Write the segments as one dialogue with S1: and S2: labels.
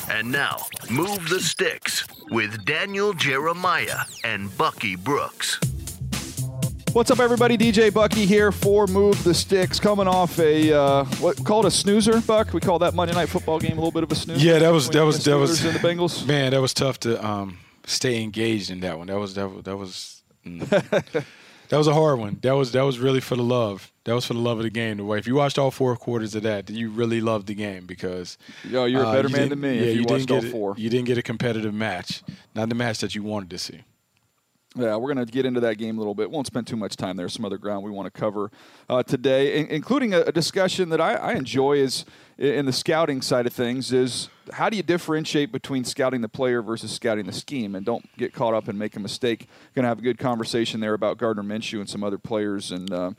S1: And now, Move the Sticks with Daniel Jeremiah and Bucky Brooks.
S2: What's up, everybody? DJ Bucky here for Move the Sticks, coming off a what called a snoozer, Buck. We call that Monday Night Football game a little bit of a snoozer.
S3: Yeah, that was
S2: in the Bengals.
S3: Man, that was tough to stay engaged in that one. That was a hard one. That was really for the love. That was for the love of the game. The way if you watched all 4 quarters of that, you really loved the game because
S2: you're a better man than me. If you watched all 4,
S3: you didn't get a competitive match, not the match that you wanted to see.
S2: Yeah, we're going to get into that game a little bit. Won't spend too much time there. Some other ground we want to cover today, including a discussion that I enjoy is in the scouting side of things is how do you differentiate between scouting the player versus scouting the scheme? And don't get caught up and make a mistake. Going to have a good conversation there about Gardner Minshew and some other players and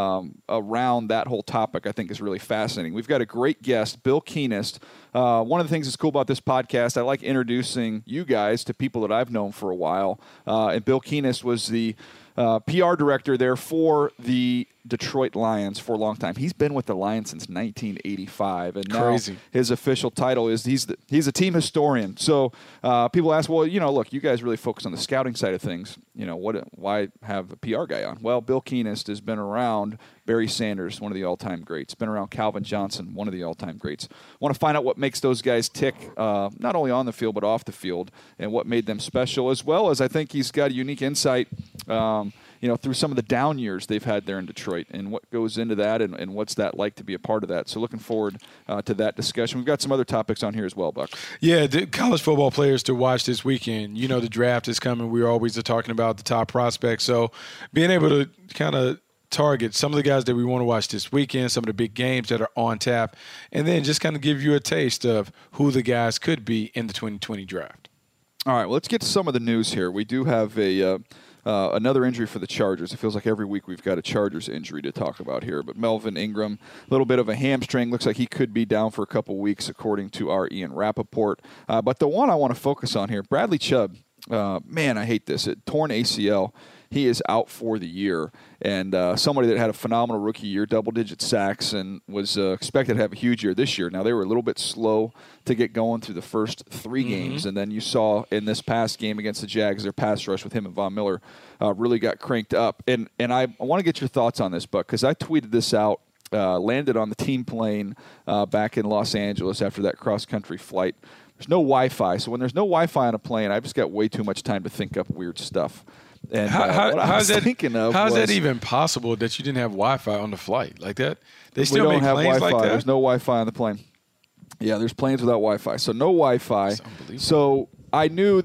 S2: around that whole topic I think is really fascinating. We've got a great guest, Bill Keenist. One of the things that's cool about this podcast, I like introducing you guys to people that I've known for a while. And Bill Keenist was the PR director there for the Detroit Lions for a long time. He's been with the Lions since 1985, and now his official title is he's a team historian. So people ask, well, look, you guys really focus on the scouting side of things. Why have a PR guy on? Well, Bill Keenist has been around Barry Sanders, one of the all-time greats. Been around Calvin Johnson, one of the all-time greats. Want to find out what makes those guys tick, not only on the field but off the field, and what made them special, as well as I think he's got a unique insight through some of the down years they've had there in Detroit and what goes into that and what's that like to be a part of that. So looking forward to that discussion. We've got some other topics on here as well, Buck.
S3: Yeah, the college football players to watch this weekend. The draft is coming. We always are talking about the top prospects. So being able to kind of target some of the guys that we want to watch this weekend, some of the big games that are on tap, and then just kind of give you a taste of who the guys could be in the 2020 draft.
S2: All right, well, let's get to some of the news here. We do have another injury for the Chargers. It feels like every week we've got a Chargers injury to talk about here. But Melvin Ingram, a little bit of a hamstring. Looks like he could be down for a couple weeks, according to our Ian Rappaport. But the one I want to focus on here, Bradley Chubb, man, I hate this. Torn ACL. He is out for the year. And somebody that had a phenomenal rookie year, double-digit sacks, and was expected to have a huge year this year. Now, they were a little bit slow to get going through the first 3 games. And then you saw in this past game against the Jags, their pass rush with him and Von Miller really got cranked up. And I want to get your thoughts on this, Buck, because I tweeted this out, landed on the team plane back in Los Angeles after that cross-country flight. There's no Wi-Fi. So when there's no Wi-Fi on a plane, I've just got way too much time to think up weird stuff. And
S3: how's that even possible that you didn't have Wi-Fi on the flight like that? They still make planes like that?
S2: There's no Wi-Fi on the plane. Yeah, there's planes without Wi-Fi. So no Wi-Fi. So I knew,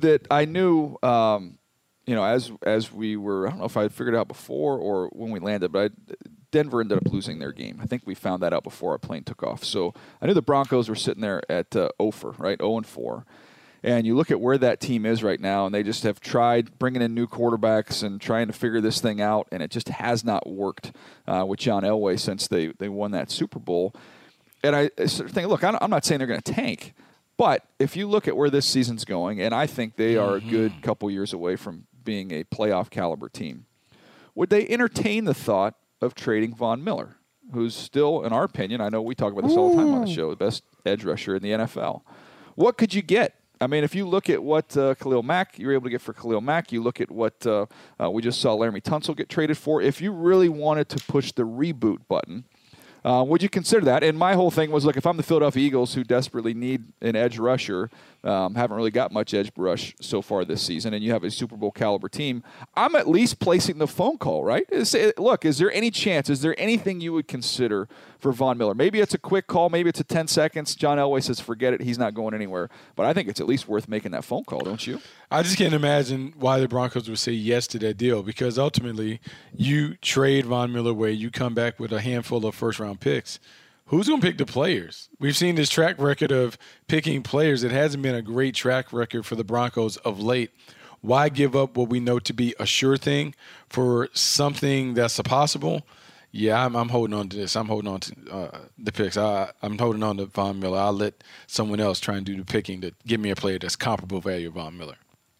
S2: as we were, I don't know if I had figured it out before or when we landed, but Denver ended up losing their game. I think we found that out before our plane took off. So I knew the Broncos were sitting there at 0-4, right? 0-4. And you look at where that team is right now, and they just have tried bringing in new quarterbacks and trying to figure this thing out, and it just has not worked with John Elway since they won that Super Bowl. And I sort of think, look, I'm not saying they're going to tank, but if you look at where this season's going, and I think they are a good couple years away from being a playoff caliber team, would they entertain the thought of trading Von Miller, who's still, in our opinion, I know we talk about this all the time on the show, the best edge rusher in the NFL. What could you get? I mean, if you look at what Khalil Mack, you were able to get for Khalil Mack, you look at what we just saw Laramie Tunsil get traded for. If you really wanted to push the reboot button, would you consider that? And my whole thing was, look, if I'm the Philadelphia Eagles who desperately need an edge rusher, haven't really got much edge rush so far this season, and you have a Super Bowl caliber team, I'm at least placing the phone call, right? Look, is there any chance, is there anything you would consider for Von Miller? Maybe it's a quick call, maybe it's a 10 seconds. John Elway says, forget it, he's not going anywhere. But I think it's at least worth making that phone call, don't you?
S3: I just can't imagine why the Broncos would say yes to that deal, because ultimately you trade Von Miller away, you come back with a handful of first-round picks. Who's going to pick the players? We've seen this track record of picking players. It hasn't been a great track record for the Broncos of late. Why give up what we know to be a sure thing for something that's a possible? Yeah, I'm holding on to this. I'm holding on to the picks. I'm holding on to Von Miller. I'll let someone else try and do the picking to give me a player that's comparable value of Von Miller.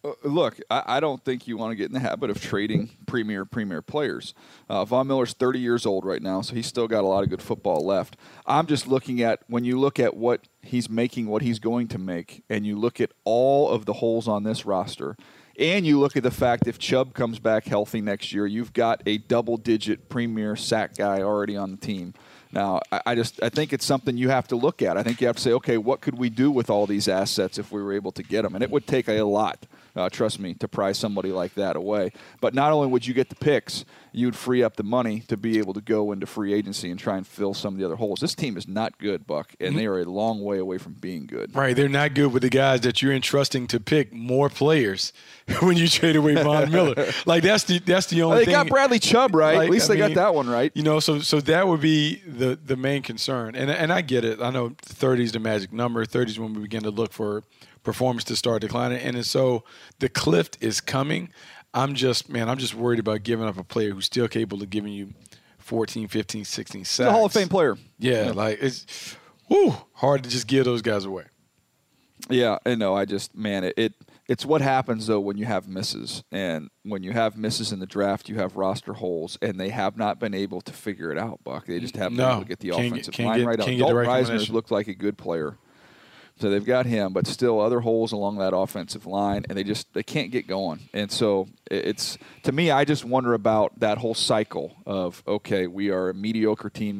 S2: Look, I don't think you want to get in the habit of trading premier players. Von Miller's 30 years old right now, so he's still got a lot of good football left. I'm just looking at, when you look at what he's making, what he's going to make, and you look at all of the holes on this roster, and you look at the fact if Chubb comes back healthy next year, you've got a double-digit premier sack guy already on the team. Now, I think it's something you have to look at. I think you have to say, okay, what could we do with all these assets if we were able to get them? And it would take a lot, trust me, to pry somebody like that away. But not only would you get the picks, you'd free up the money to be able to go into free agency and try and fill some of the other holes. This team is not good, Buck, and they are a long way away from being good.
S3: Right, they're not good with the guys that you're entrusting to pick more players when you trade away Von Miller. Like that's the only thing.
S2: They got Bradley Chubb right. At least they got that one right.
S3: So that would be the main concern. And I get it. I know 30 is the magic number. 30 is when we begin to look for performance to start declining. And so the cliff is coming. I'm just worried about giving up a player who's still capable of giving you 14, 15, 16 sacks.
S2: He's a Hall of Fame player.
S3: Yeah, like it's hard to just give those guys away.
S2: Yeah, I know. It's what happens, though, when you have misses. And when you have misses in the draft, you have roster holes, and they have not been able to figure it out, Buck. They just haven't been able to get the offensive line right out. Dalton Reisner looked like a good player. So they've got him, but still other holes along that offensive line, and they can't get going. And so it's, to me, I just wonder about that whole cycle of, okay, we are a mediocre team.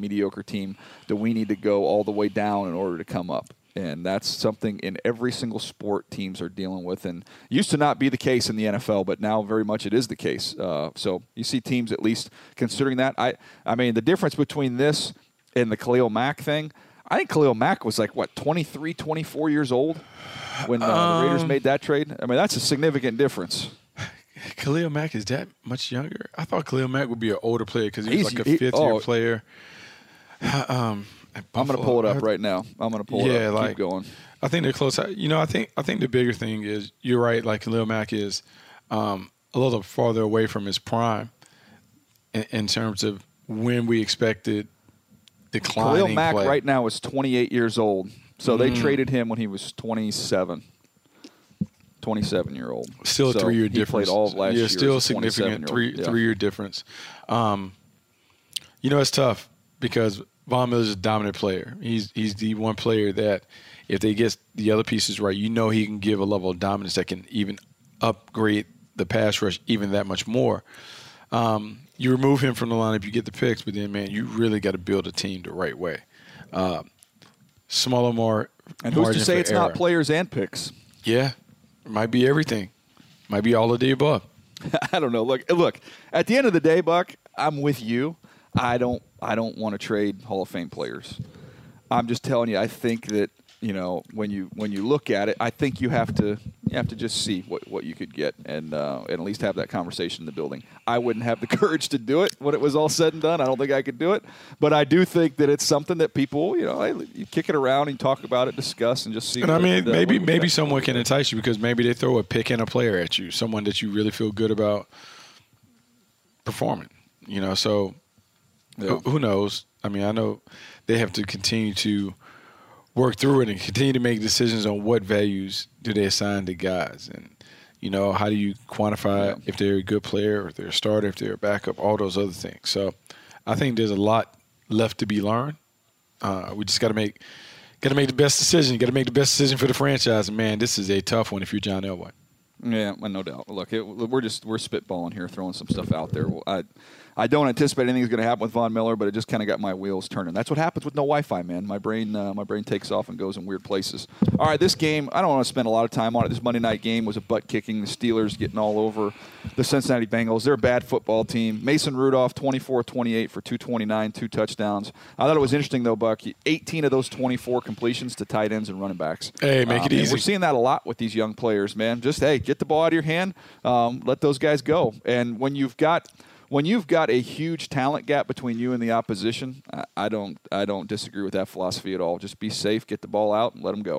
S2: Do we need to go all the way down in order to come up? And that's something in every single sport teams are dealing with. And used to not be the case in the NFL, but now very much it is the case. So you see teams at least considering that. I mean, the difference between this and the Khalil Mack thing, I think Khalil Mack was like, 23, 24 years old when the Raiders made that trade? I mean, that's a significant difference.
S3: Khalil Mack is that much younger? I thought Khalil Mack would be an older player because he was like a fifth-year player.
S2: I'm going to pull it up right now. Keep going.
S3: I think they're close. I think the bigger thing is, you're right, like Khalil Mack is a little farther away from his prime in terms of when we expected declining
S2: Khalil Mack
S3: play.
S2: right now is 28 years old. So they traded him when he was 27. 27-year-old.
S3: Still a 3-year difference.
S2: He played all of last year.
S3: Still a significant three-year difference. It's tough because Von Miller's a dominant player. He's the one player that if they get the other pieces right, he can give a level of dominance that can even upgrade the pass rush even that much more. You remove him from the lineup, you get the picks, but then, man, you really got to build a team the right way. Smaller, more.
S2: And who's to say it's not players and picks?
S3: Yeah, it might be everything. Might be all of the above.
S2: I don't know. Look. At the end of the day, Buck, I'm with you. I don't want to trade Hall of Fame players. I'm just telling you. I think that when you look at it, I think you have to just see what you could get and at least have that conversation in the building. I wouldn't have the courage to do it when it was all said and done. I don't think I could do it, but I do think that it's something that people, you kick it around and talk about it, discuss, and just see.
S3: And maybe someone can entice you because maybe they throw a pick and a player at you, someone that you really feel good about performing. So who knows? I mean, I know they have to continue to work through it and continue to make decisions on what values do they assign to guys. And, how do you quantify if they're a good player, or if they're a starter, if they're a backup, all those other things. So I think there's a lot left to be learned. We just got to make the best decision. Got to make the best decision for the franchise. And, man, this is a tough one if you're John Elway.
S2: Yeah, no doubt. Look, we're spitballing here, throwing some stuff out there. I don't anticipate anything's going to happen with Von Miller, but it just kind of got my wheels turning. That's what happens with no Wi-Fi, man. My brain takes off and goes in weird places. All right, this game, I don't want to spend a lot of time on it. This Monday night game was a butt-kicking. The Steelers getting all over the Cincinnati Bengals. They're a bad football team. Mason Rudolph, 24-28 for 229, 2 touchdowns. I thought it was interesting, though, Buck. 18 of those 24 completions to tight ends and running backs.
S3: Hey, make it easy.
S2: We're seeing that a lot with these young players, man. Just, get the ball out of your hand. Let those guys go. And when you've got a huge talent gap between you and the opposition, I don't disagree with that philosophy at all. Just be safe, get the ball out, and let them go.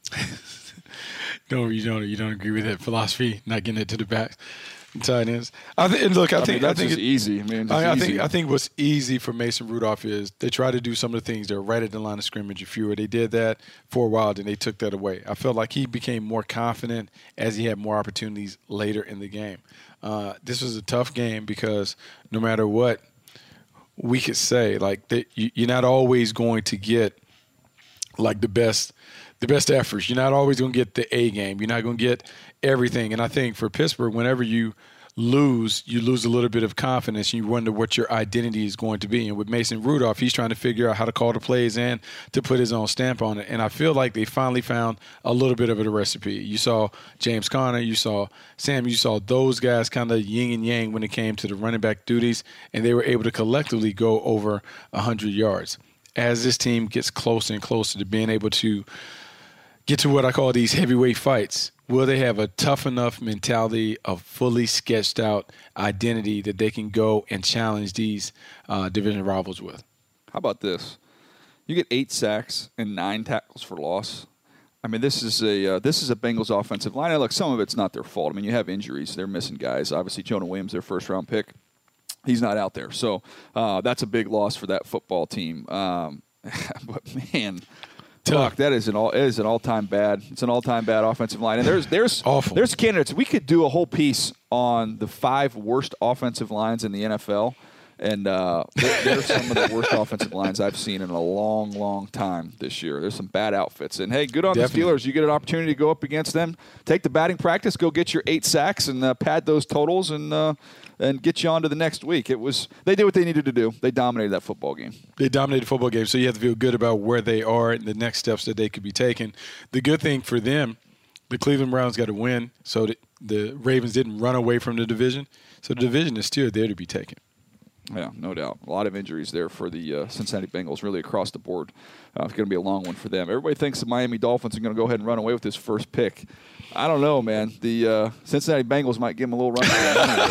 S3: No, you don't agree with that philosophy, not getting it to the back. Tight ends. I think
S2: that's just easy. Easy.
S3: I think what's easy for Mason Rudolph is they try to do some of the things that are right at the line of scrimmage. If they did that for a while, then they took that away. I felt like he became more confident as he had more opportunities later in the game. This was a tough game because no matter what we could say, like you're not always going to get like the best efforts. You're not always going to get the A game. You're not going to get everything. And I think for Pittsburgh, whenever you lose a little bit of confidence and you wonder what your identity is going to be. And with Mason Rudolph, he's trying to figure out how to call the plays and to put his own stamp on it. And I feel like they finally found a little bit of a recipe. You saw James Conner, you saw Sam, you saw those guys kind of yin and yang when it came to the running back duties, and they were able to collectively go over 100 yards. As this team gets closer and closer to being able to get to what I call these heavyweight fights, will they have a tough enough mentality, of fully sketched out identity that they can go and challenge these division rivals with?
S2: How about this? You get 8 sacks and 9 tackles for loss. I mean, this is a Bengals offensive line. And look, some of it's not their fault. I mean, you have injuries; they're missing guys. Obviously, Jonah Williams, their first-round pick, he's not out there, so that's a big loss for that football team. But man. Look, that is an all-time bad. It's an all-time bad offensive line, and there's
S3: awful.
S2: There's candidates. We could do a whole piece on the 5 worst offensive lines in the NFL, and they're some of the worst offensive lines I've seen in a long, long time this year. There's some bad outfits, and hey, good on
S3: Definitely.
S2: the Steelers. You get an opportunity to go up against them, take the batting practice, go get your 8 sacks, and pad those totals, and get you on to the next week. They did what they needed to do. They dominated that football game.
S3: They dominated the football game, so you have to feel good about where they are and the next steps that they could be taking. The good thing for them, the Cleveland Browns got to win, so that the Ravens didn't run away from the division. So the division is still there to be taken.
S2: Yeah, no doubt. A lot of injuries there for the Cincinnati Bengals, really across the board. It's going to be a long one for them. Everybody thinks the Miami Dolphins are going to go ahead and run away with this first pick. I don't know, man. The Cincinnati Bengals might give them a little run for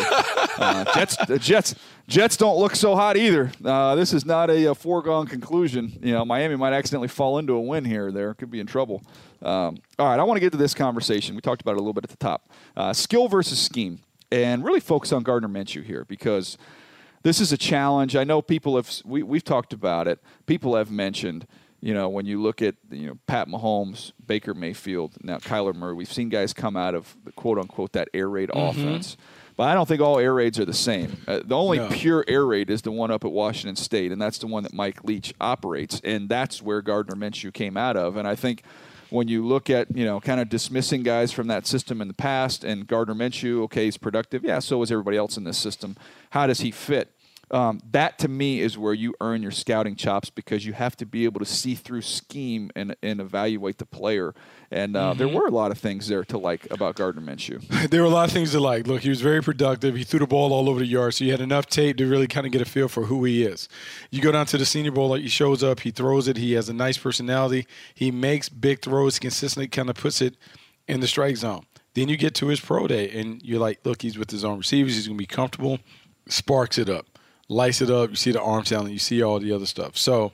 S2: their money. Jets don't look so hot either. This is not a foregone conclusion. You know, Miami might accidentally fall into a win here or there. Could be in trouble. All right, I want to get to this conversation. We talked about it a little bit at the top. Skill versus scheme. And really focus on Gardner Minshew here because – this is a challenge. I know people have we've talked about it. People have mentioned, you know, when you look at Pat Mahomes, Baker Mayfield, now Kyler Murray, we've seen guys come out of the quote unquote that air raid offense. But I don't think all air raids are the same. The only pure air raid is the one up at Washington State, and that's the one that Mike Leach operates, and that's where Gardner Minshew came out of. And I think when you look at, kind of dismissing guys from that system in the past, and Gardner Minshew, okay, he's productive. Yeah, so is everybody else in this system. How does he fit? That, to me, is where you earn your scouting chops because you have to be able to see through scheme and evaluate the player. And there were a lot of things there to like about Gardner Minshew.
S3: There were a lot of things to like. Look, he was very productive. He threw the ball all over the yard, so you had enough tape to really kind of get a feel for who he is. You go down to the Senior Bowl, he shows up, he throws it, he has a nice personality. He makes big throws, consistently kind of puts it in the strike zone. Then you get to his pro day, and you're like, look, he's with his own receivers. He's going to be comfortable. Sparks it up. Lights it up. You see the arm talent. You see all the other stuff. So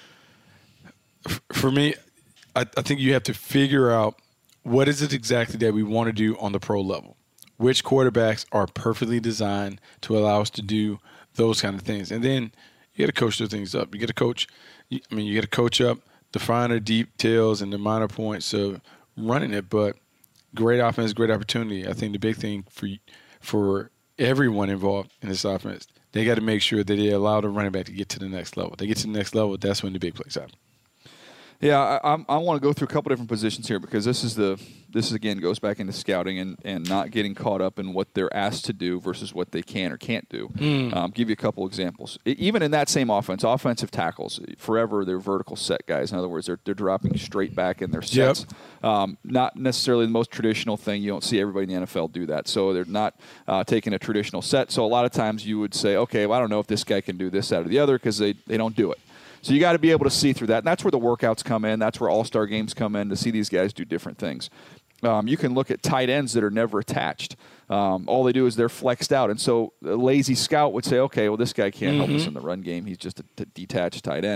S3: for me, I think you have to figure out what is it exactly that we want to do on the pro level. Which quarterbacks are perfectly designed to allow us to do those kind of things. And then you got to coach those things up. You got to coach. You got to coach up the finer details and the minor points of running it. But great offense, great opportunity. I think the big thing for everyone involved in this offense, they got to make sure that they allow the running back to get to the next level. They get to the next level, that's when the big plays happen.
S2: Yeah, I want to go through a couple different positions here because this again goes back into scouting and not getting caught up in what they're asked to do versus what they can or can't do. Give you a couple examples. Even in that same offense, offensive tackles, forever they're vertical set guys. In other words, they're dropping straight back in their sets. Yep. Not necessarily the most traditional thing. You don't see everybody in the NFL do that. So they're not taking a traditional set. So a lot of times you would say, okay, well, I don't know if this guy can do this out of the other because they don't do it. So you got to be able to see through that. And that's where the workouts come in. That's where all-star games come in to see these guys do different things. You can look at tight ends that are never attached. All they do is they're flexed out. And so a lazy scout would say, okay, well, this guy can't help us in the run game. He's just a detached tight end.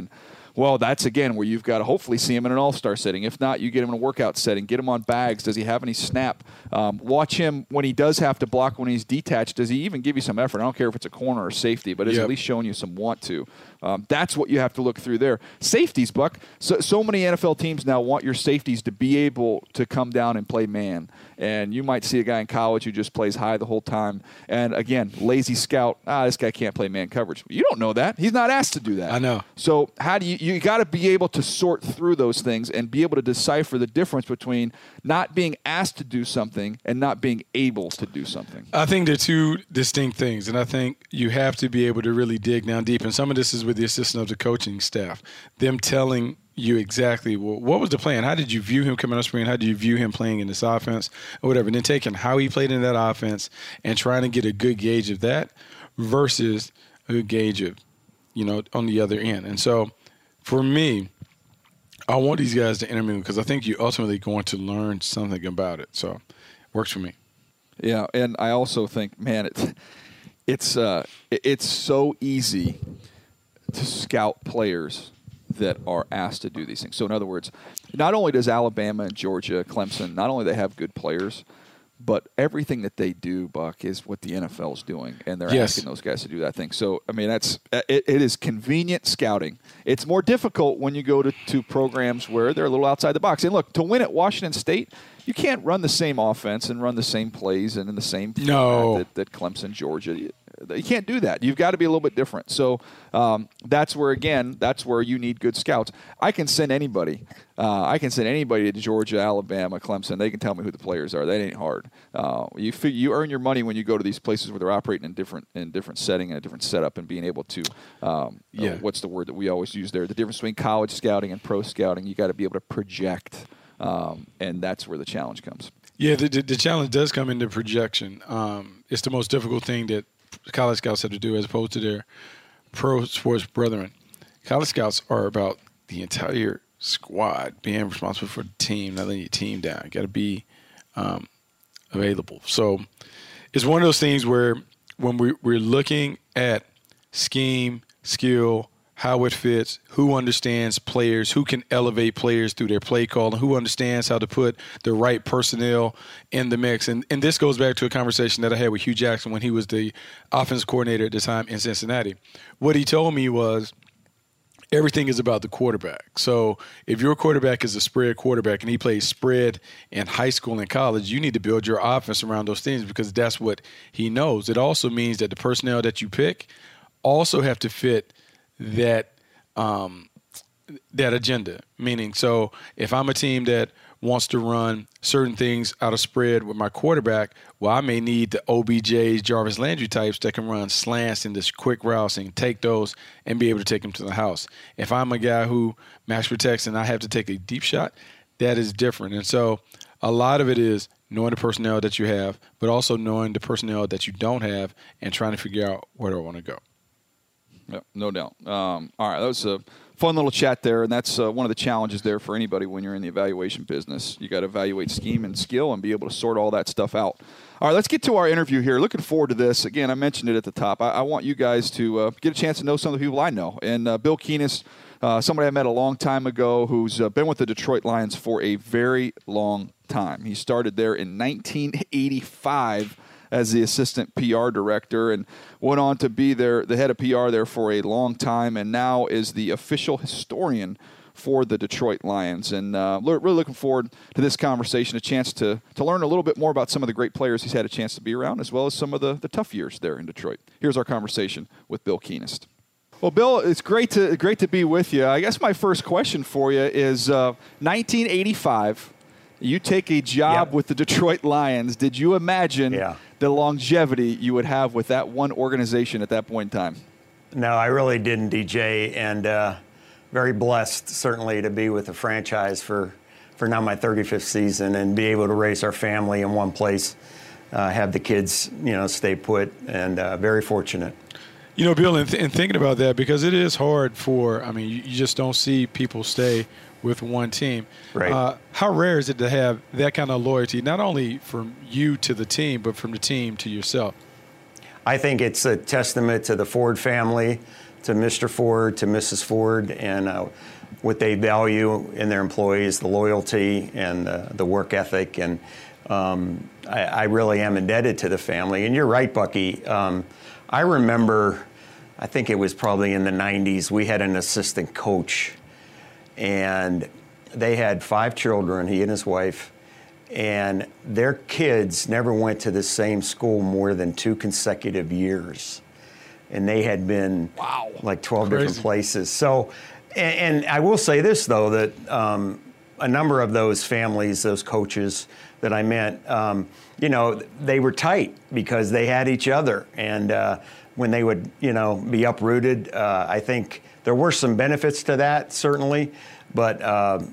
S2: Well, that's, again, where you've got to hopefully see him in an all-star setting. If not, you get him in a workout setting. Get him on bags. Does he have any snap? Watch him when he does have to block, when he's detached. Does he even give you some effort? I don't care if it's a corner or safety, but is at least showing you some want to. That's what you have to look through there. Safeties, Buck. So many NFL teams now want your safeties to be able to come down and play man. And you might see a guy in college who just plays high the whole time. And, again, lazy scout, this guy can't play man coverage. You don't know that. He's not asked to do that.
S3: I know.
S2: So how do you got to be able to sort through those things and be able to decipher the difference between not being asked to do something and not being able to do something.
S3: I think they're two distinct things, and I think you have to be able to really dig down deep. And some of this is with the assistance of the coaching staff, them telling you exactly what was the plan. How did you view him coming on screen? How did you view him playing in this offense or whatever? And then taking how he played in that offense and trying to get a good gauge of that versus a good gauge of, on the other end. And so for me, I want these guys to intermingle because I think you're ultimately going to learn something about it. So it works for me.
S2: Yeah, and I also think, man, it's so easy to scout players that are asked to do these things. So in other words, not only does Alabama and Georgia, Clemson, not only they have good players, but everything that they do, Buck, is what the NFL is doing, and they're asking those guys to do that thing. So, I mean, it is convenient scouting. It's more difficult when you go to programs where they're a little outside the box. And look, to win at Washington State, you can't run the same offense and run the same plays and in the same format that Clemson, Georgia. You can't do that. You've got to be a little bit different. So that's where you need good scouts. I can send anybody. To Georgia, Alabama, Clemson. They can tell me who the players are. That ain't hard. You earn your money when you go to these places where they're operating in different setting and a different setup and being able to. What's the word that we always use there? The difference between college scouting and pro scouting. You got to be able to project, and that's where the challenge comes. Yeah,
S3: the challenge does come into projection. It's the most difficult thing that college scouts have to do as opposed to their pro sports brethren. College scouts are about the entire squad being responsible for the team, not letting your team down. You got to be available. So it's one of those things where when we're looking at scheme, skill, how it fits, who understands players, who can elevate players through their play call, and who understands how to put the right personnel in the mix. And this goes back to a conversation that I had with Hugh Jackson when he was the offensive coordinator at the time in Cincinnati. What he told me was everything is about the quarterback. So if your quarterback is a spread quarterback and he plays spread in high school and college, you need to build your offense around those things because that's what he knows. It also means that the personnel that you pick also have to fit that agenda. Meaning, so if I'm a team that wants to run certain things out of spread with my quarterback, well, I may need the OBJs, Jarvis Landry types that can run slants and just quick routes and take those and be able to take them to the house. If I'm a guy who max protects and I have to take a deep shot, that is different. And so a lot of it is knowing the personnel that you have, but also knowing the personnel that you don't have and trying to figure out where do I want to go.
S2: Yep, no doubt. All right, that was a fun little chat there, and that's one of the challenges there for anybody when you're in the evaluation business. You got to evaluate scheme and skill and be able to sort all that stuff out. All right, let's get to our interview here. Looking forward to this. Again, I mentioned it at the top. I want you guys to get a chance to know some of the people I know. And Bill Keenist, somebody I met a long time ago who's been with the Detroit Lions for a very long time. He started there in 1985 as the assistant PR director and went on to be the head of PR there for a long time and now is the official historian for the Detroit Lions. And really looking forward to this conversation, a chance to learn a little bit more about some of the great players he's had a chance to be around as well as some of the tough years there in Detroit. Here's our conversation with Bill Keenist. Well, Bill, it's great to be with you. I guess my first question for you is 1985, you take a job with the Detroit Lions. Did you imagine the longevity you would have with that one organization at that point in time?
S4: No, I really didn't, DJ, and very blessed, certainly, to be with the franchise for now my 35th season and be able to raise our family in one place, have the kids, stay put, and very fortunate.
S3: Bill, and thinking about that, because it is hard you just don't see people stay with one team.
S4: Right.
S3: How rare is it to have that kind of loyalty, not only from you to the team, but from the team to yourself?
S4: I think it's a testament to the Ford family, to Mr. Ford, to Mrs. Ford, and what they value in their employees, the loyalty and the work ethic. And I really am indebted to the family. And you're right, Bucky. I remember, I think it was probably in the 90s, we had an assistant coach, and they had 5 children, he and his wife, and their kids never went to the same school more than 2 consecutive years. And they had been like 12 different places. So, and I will say this, though, that a number of those families, those coaches that I met, you know, they were tight because they had each other. And when they would, you know, be uprooted, I think there were some benefits to that, certainly. But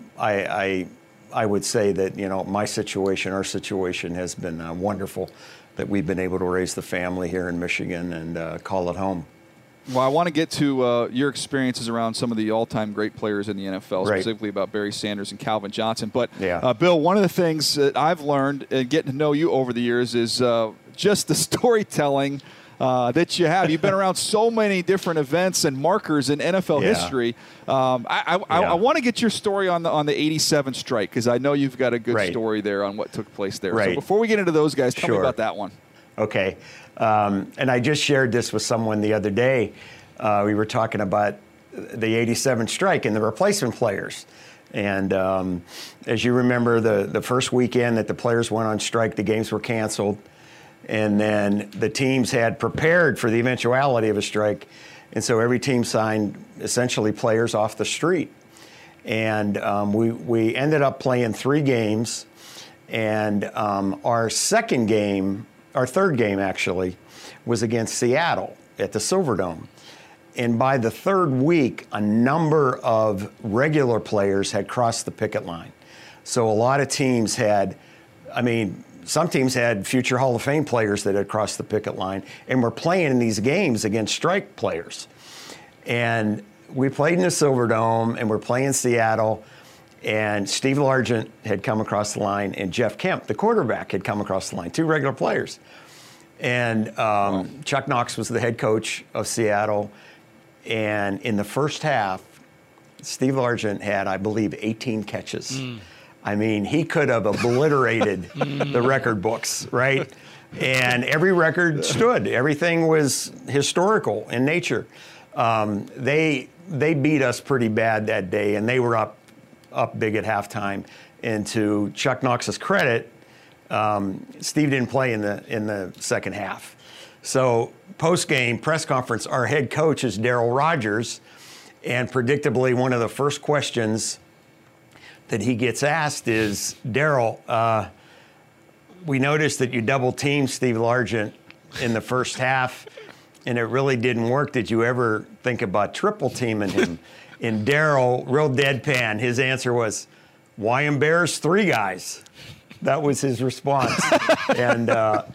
S4: I would say that, you know, my situation, our situation has been wonderful, that we've been able to raise the family here in Michigan and call it home.
S2: Well, I want to get to your experiences around some of the all-time great players in the NFL,
S4: Right.
S2: specifically about Barry Sanders and Calvin Johnson. But,
S4: Yeah.
S2: Bill, one of the things that I've learned in getting to know you over the years is just the storytelling that you have. You've been around so many different events and markers in NFL
S4: Yeah.
S2: history. I want to get your story on the 87 strike, because I know you've got a good
S4: Right.
S2: story there on what took place there. So
S4: Right.
S2: before we get into those guys, tell me
S4: Sure.
S2: about that one.
S4: Okay. And I just shared this with someone the other day. We were talking about the 87 strike and the replacement players. And as you remember, the first weekend that the players went on strike, the games were canceled. And then the teams had prepared for the eventuality of a strike. And so every team signed essentially players off the street. And we ended up playing 3 games. And our third game actually, was against Seattle at the Silverdome. And by the 3rd week, a number of regular players had crossed the picket line. So a lot of teams had, some teams had future Hall of Fame players that had crossed the picket line and were playing in these games against strike players. And we played in the Silverdome, and we're playing Seattle, and Steve Largent had come across the line, and Jeff Kemp, the quarterback, had come across the line, 2 regular players. And Chuck Knox was the head coach of Seattle. And in the first half, Steve Largent had, I believe, 18 catches. I mean, he could have obliterated the record books, right? And every record stood. Everything was historical in nature. They beat us pretty bad that day, and they were up big at halftime. And to Chuck Knox's credit, Steve didn't play in the second half. So post-game press conference, our head coach is Darryl Rogers, and predictably one of the first questions that he gets asked is, Darryl, we noticed that you double-teamed Steve Largent in the first half, and it really didn't work. Did you ever think about triple-teaming him? And Darryl, real deadpan, his answer was, why embarrass 3 guys? That was his response. And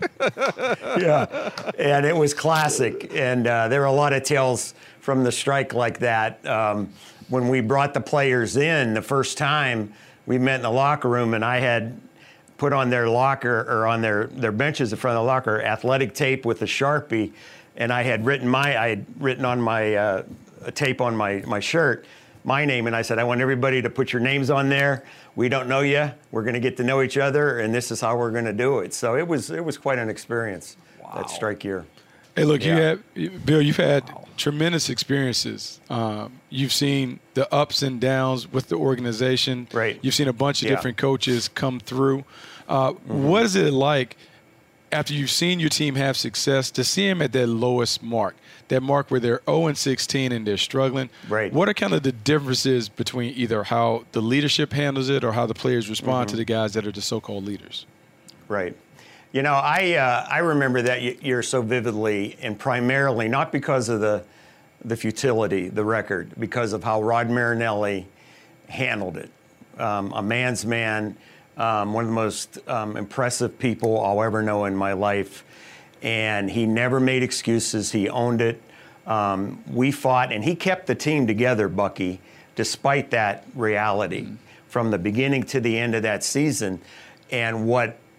S4: and it was classic. And there were a lot of tales from the strike like that. When we brought the players in the first time, we met in the locker room, and I had put on their locker, or on their benches in front of the locker, athletic tape with a Sharpie, and I had written on my tape on my shirt my name, and I said, I want everybody to put your names on there. We don't know you. We're going to get to know each other, and this is how we're going to do it. So it was quite an experience, that strike year.
S3: Hey, look,
S4: Yeah.
S3: Bill, you've had tremendous experiences. You've seen the ups and downs with the organization.
S4: Right.
S3: You've seen a bunch of
S4: Yeah.
S3: different coaches come through. What is it like after you've seen your team have success to see them at that lowest mark, that mark where they're 0-16 and they're struggling?
S4: Right.
S3: What are kind of the differences between either how the leadership handles it or how the players respond to the guys that are the so-called leaders?
S4: Right. You know, I remember that year so vividly, and primarily not because of the futility, the record, because of how Rod Marinelli handled it. A man's man, one of the most impressive people I'll ever know in my life. And he never made excuses. He owned it. We fought, and he kept the team together, Bucky, despite that reality from the beginning to the end of that season. And what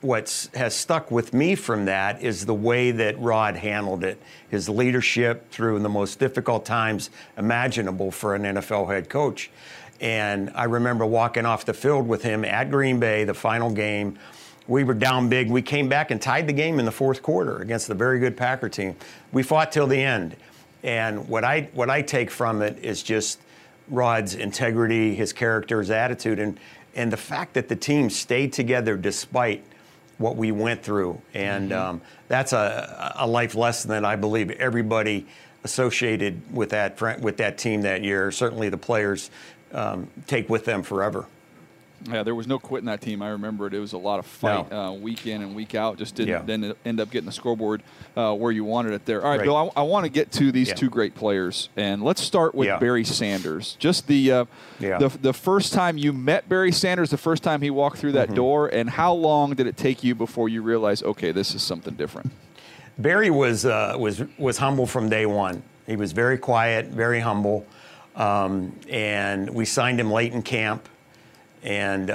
S4: what has stuck with me from that is the way that Rod handled it, his leadership through the most difficult times imaginable for an NFL head coach. And I remember walking off the field with him at Green Bay, the final game. We were down big. We came back and tied the game in the fourth quarter against a very good Packer team. We fought till the end. And what I take from it is just Rod's integrity, his character, his attitude, and the fact that the team stayed together despite what we went through. And that's a life lesson that I believe everybody associated with that team that year, certainly the players, take with them forever.
S2: Yeah, there was no quitting that team. I remember it. It was a lot of fight week in and week out. Just didn't end up getting the scoreboard where you wanted it there. All right, Bill, I want to get to these two great players. And let's start with Barry Sanders. Just the first time you met Barry Sanders, the first time he walked through that door, and how long did it take you before you realized, okay, this is something different?
S4: Barry was humble from day one. He was very quiet, very humble. And we signed him late in camp. And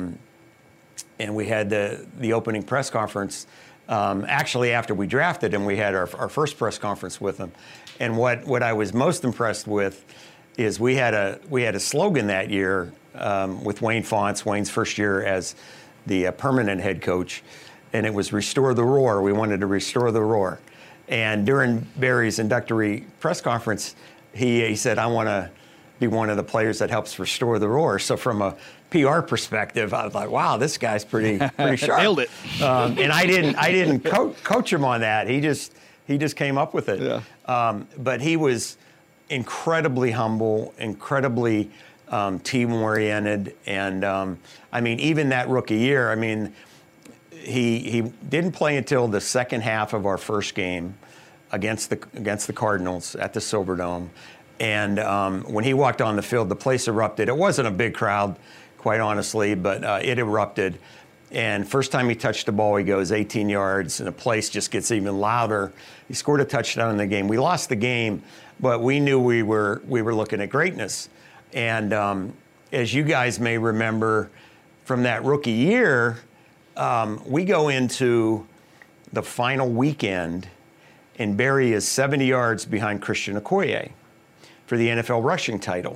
S4: we had the opening press conference. Actually, after we drafted him, we had our first press conference with him. And what I was most impressed with is we had a slogan that year with Wayne Fontes, Wayne's first year as the permanent head coach, and it was "Restore the Roar." We wanted to restore the roar. And during Barry's introductory press conference, he said, "I want to be one of the players that helps restore the roar." So from a PR perspective, I was like, "Wow, this guy's pretty sharp."
S2: Nailed it.
S4: And I didn't coach him on that. He just came up with it.
S2: Yeah.
S4: But he was incredibly humble, incredibly team-oriented, and I mean, even that rookie year, I mean, he didn't play until the second half of our first game against the Cardinals at the Silverdome. And when he walked on the field, the place erupted. It wasn't a big crowd, quite honestly, but it erupted. And first time he touched the ball, he goes 18 yards, and the place just gets even louder. He scored a touchdown in the game. We lost the game, but we knew we were looking at greatness. And as you guys may remember from that rookie year, we go into the final weekend, and Barry is 70 yards behind Christian Okoye for the NFL rushing title.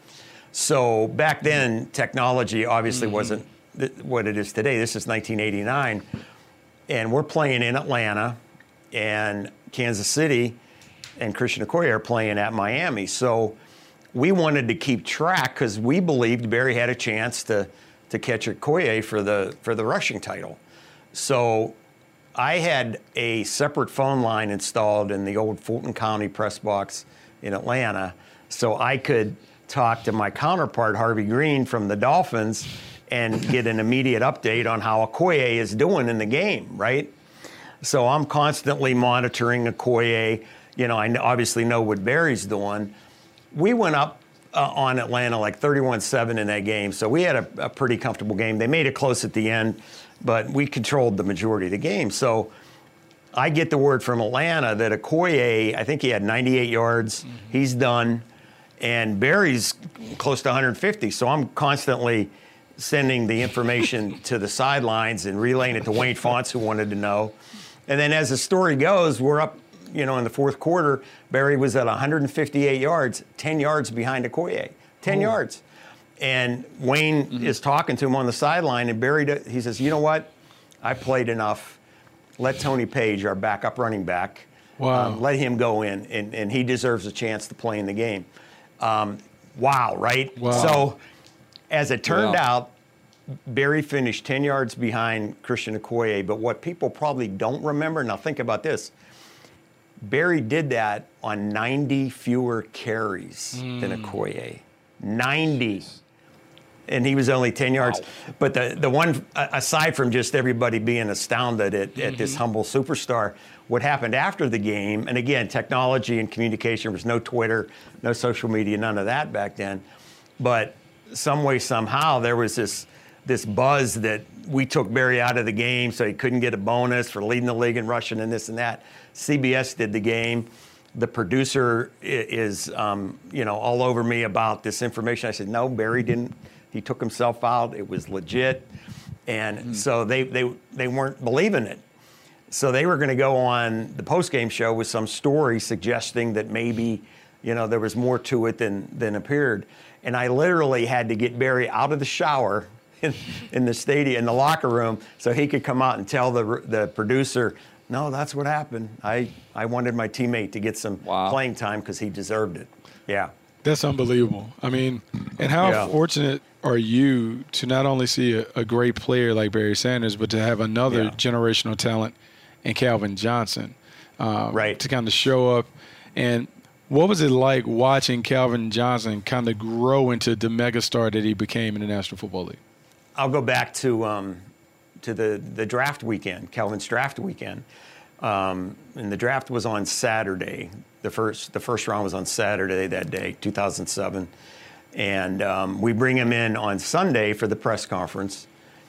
S4: So back then, technology obviously wasn't what it is today. This is 1989, and we're playing in Atlanta, and Kansas City and Christian Okoye are playing at Miami. So we wanted to keep track because we believed Barry had a chance to catch Okoye for the rushing title. So I had a separate phone line installed in the old Fulton County press box in Atlanta, so I could talk to my counterpart, Harvey Green, from the Dolphins and get an immediate update on how Okoye is doing in the game, right? So I'm constantly monitoring Okoye. You know, I obviously know what Barry's doing. We went up on Atlanta like 31-7 in that game, so we had a pretty comfortable game. They made it close at the end, but we controlled the majority of the game. So I get the word from Atlanta that Okoye, I think he had 98 yards. He's done. And Barry's close to 150. So I'm constantly sending the information to the sidelines and relaying it to Wayne Fontes, who wanted to know. And then as the story goes, we're up, you know, in the fourth quarter. Barry was at 158 yards, 10 yards behind Okoye. 10 yards. And Wayne is talking to him on the sideline, and Barry, he says, "You know what? I played enough. Let Tony Page, our backup running back, let him go in, and he deserves a chance to play in the game." Wow, right?
S3: Wow.
S4: So as it turned out, Barry finished 10 yards behind Christian Okoye, but what people probably don't remember, now think about this, Barry did that on 90 fewer carries than Okoye. 90. And he was only 10 yards. Wow. But the one, aside from just everybody being astounded at this humble superstar, what happened after the game, and again, technology and communication, there was no Twitter, no social media, none of that back then. But some way, somehow, there was this buzz that we took Barry out of the game so he couldn't get a bonus for leading the league in rushing and this and that. CBS did the game. The producer is, all over me about this information. I said, no, Barry didn't. He took himself out. It was legit. And so they weren't believing it. So they were going to go on the postgame show with some story suggesting that maybe, there was more to it than appeared. And I literally had to get Barry out of the shower in the stadium, in the locker room, so he could come out and tell the producer, no, that's what happened. I wanted my teammate to get some playing time because he deserved it. Yeah.
S3: That's unbelievable. I mean, and how fortunate are you to not only see a great player like Barry Sanders, but to have another generational talent in Calvin Johnson, to kind of show up. And what was it like watching Calvin Johnson kind of grow into the megastar that he became in the National Football League?
S4: I'll go back to the draft weekend, Calvin's draft weekend. And the draft was on Saturday. The first round was on Saturday that day, 2007. And we bring him in on Sunday for the press conference.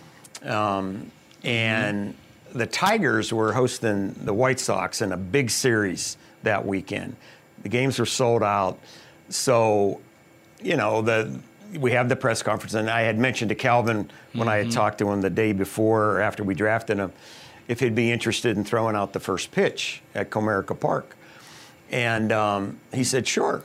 S4: And the Tigers were hosting the White Sox in a big series that weekend. The games were sold out. So, we have the press conference, and I had mentioned to Calvin when I had talked to him the day before or after we drafted him, if he'd be interested in throwing out the first pitch at Comerica Park. And he said, sure.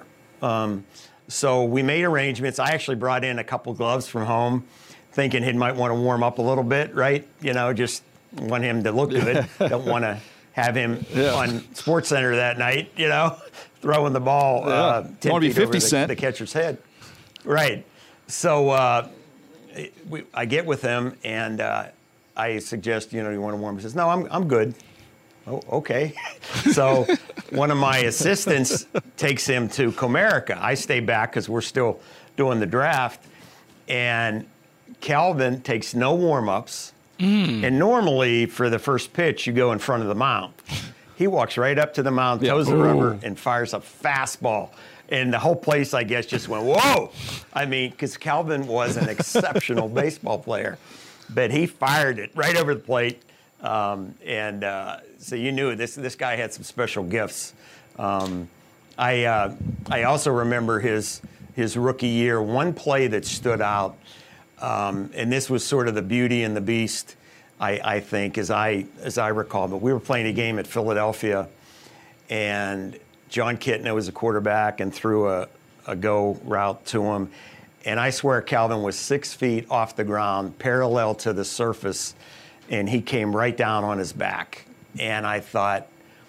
S4: So we made arrangements. I actually brought in a couple gloves from home, thinking he might want to warm up a little bit, right? Just want him to look good. Don't want to have him on SportsCenter that night, throwing the ball 10
S2: want to be
S4: feet
S2: 50
S4: over
S2: Cent.
S4: the catcher's head. Right. So I get with him, and I suggest, you want to warm. He says, no, I'm good. Oh, okay. So one of my assistants takes him to Comerica. I stay back because we're still doing the draft. And Calvin takes no warm-ups. And normally for the first pitch, you go in front of the mound. He walks right up to the mound, toes the rubber, and fires a fastball. And the whole place, I guess, just went, whoa! I mean, because Calvin was an exceptional baseball player. But he fired it right over the plate. So you knew this guy had some special gifts. I also remember his rookie year, one play that stood out, and this was sort of the beauty and the beast, I think, as I recall. But we were playing a game at Philadelphia, and John Kitna was a quarterback and threw a go route to him. And I swear Calvin was 6 feet off the ground, parallel to the surface, and he came right down on his back. And I thought,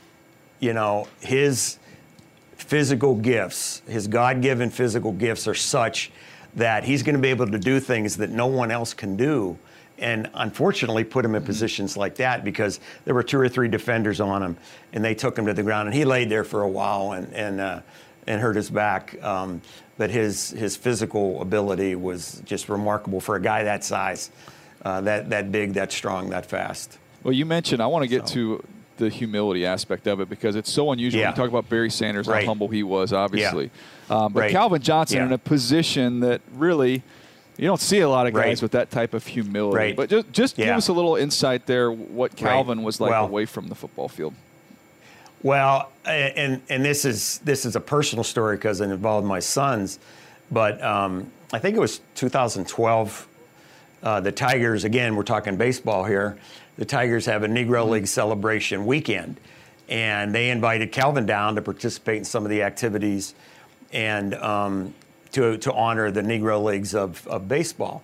S4: his physical gifts, his God-given physical gifts are such that he's going to be able to do things that no one else can do. And unfortunately put him in positions like that because there were 2 or 3 defenders on him, and they took him to the ground. And he laid there for a while and hurt his back. But his physical ability was just remarkable for a guy that size, that big, that strong, that fast.
S2: Well, you mentioned, I want to get to the humility aspect of it because it's so unusual. You talk about Barry Sanders, how humble he was, obviously. But Calvin Johnson in a position that really you don't see a lot of guys with that type of humility. But just give us a little insight there, what Calvin was like away from the football field.
S4: Well, and this is a personal story because it involved my sons, but I think it was 2012. The Tigers, again, we're talking baseball here. The Tigers have a Negro League celebration weekend, and they invited Calvin down to participate in some of the activities and to honor the Negro Leagues of baseball.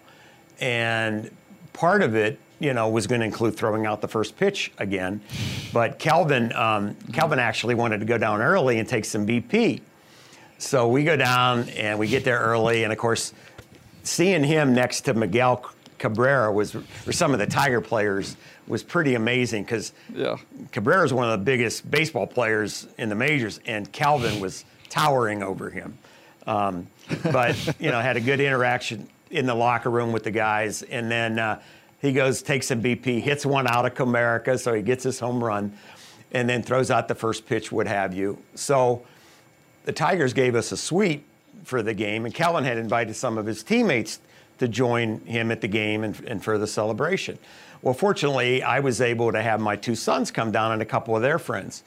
S4: And part of it, was going to include throwing out the first pitch again. But Calvin actually wanted to go down early and take some BP. So we go down and we get there early. And of course, seeing him next to Miguel Cabrera or some of the Tiger players was pretty amazing because Cabrera is one of the biggest baseball players in the majors, and Calvin was towering over him. But, had a good interaction in the locker room with the guys. And then he takes some BP, hits one out of Comerica, so he gets his home run, and then throws out the first pitch, what have you. So the Tigers gave us a suite for the game, and Calvin had invited some of his teammates to join him at the game and for the celebration. Well, fortunately, I was able to have my 2 sons come down and a couple of their friends.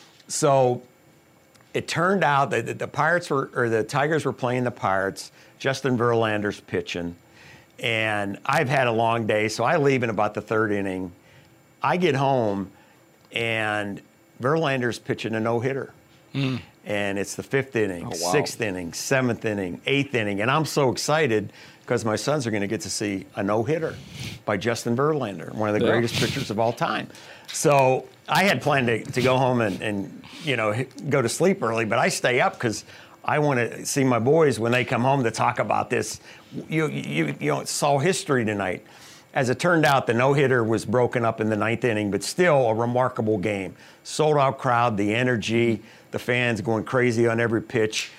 S4: So it turned out that the Tigers were playing the Pirates. Justin Verlander's pitching. And I've had a long day, so I leave in about the third inning. I get home, and Verlander's pitching a no-hitter. And it's the fifth inning, sixth inning, seventh inning, eighth inning. And I'm so excited because my sons are going to get to see a no-hitter by Justin Verlander, one of the greatest pitchers of all time. So I had planned to go home and go to sleep early, but I stay up because I want to see my boys when they come home to talk about this. It's all history tonight. As it turned out, the no-hitter was broken up in the ninth inning, but still a remarkable game. Sold-out crowd, the energy, the fans going crazy on every pitch.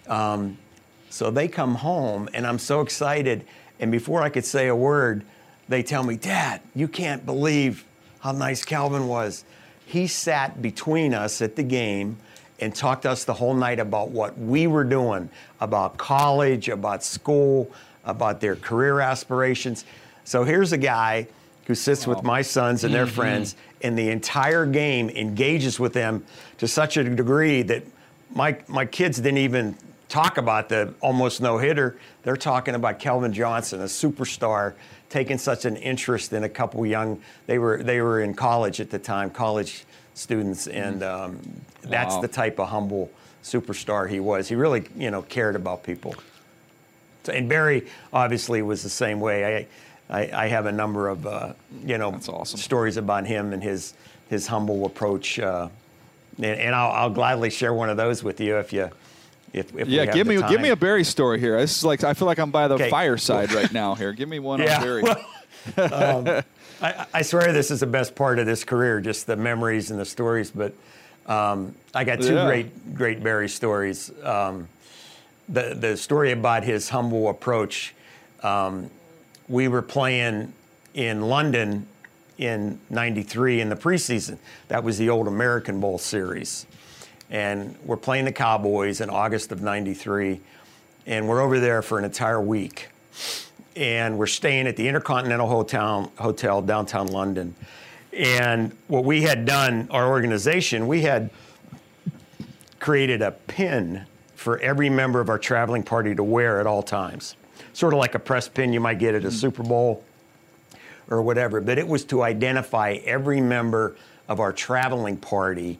S4: So they come home, and I'm so excited. And before I could say a word, they tell me, Dad, you can't believe how nice Calvin was. He sat between us at the game and talked to us the whole night about what we were doing, about college, about school, about their career aspirations. So here's a guy who sits with my sons and their friends, and the entire game engages with them to such a degree that my kids didn't even talk about the almost no-hitter. They're talking about Kelvin Johnson, a superstar, taking such an interest in a couple young. They were in college at the time, college students, and that's the type of humble superstar he was. He really, cared about people. And Barry obviously was the same way. I have a number of
S2: That's awesome.
S4: stories about him and his humble approach, and I'll gladly share one of those with you if we have
S2: give
S4: the time.
S2: me a Barry story here. This is like I feel like I'm by the fireside right now here. Give me one on Barry.
S4: Well, I swear this is the best part of this career, just the memories and the stories. But I got two great Barry stories. The story about his humble approach. We were playing in London in '93 in the preseason. That was the old American Bowl series. And we're playing the Cowboys in August of '93. And we're over there for an entire week. And we're staying at the Intercontinental Hotel downtown London. And what we had done, our organization, we had created a pin for every member of our traveling party to wear at all times. Sort of like a press pin you might get at a Super Bowl or whatever. But it was to identify every member of our traveling party.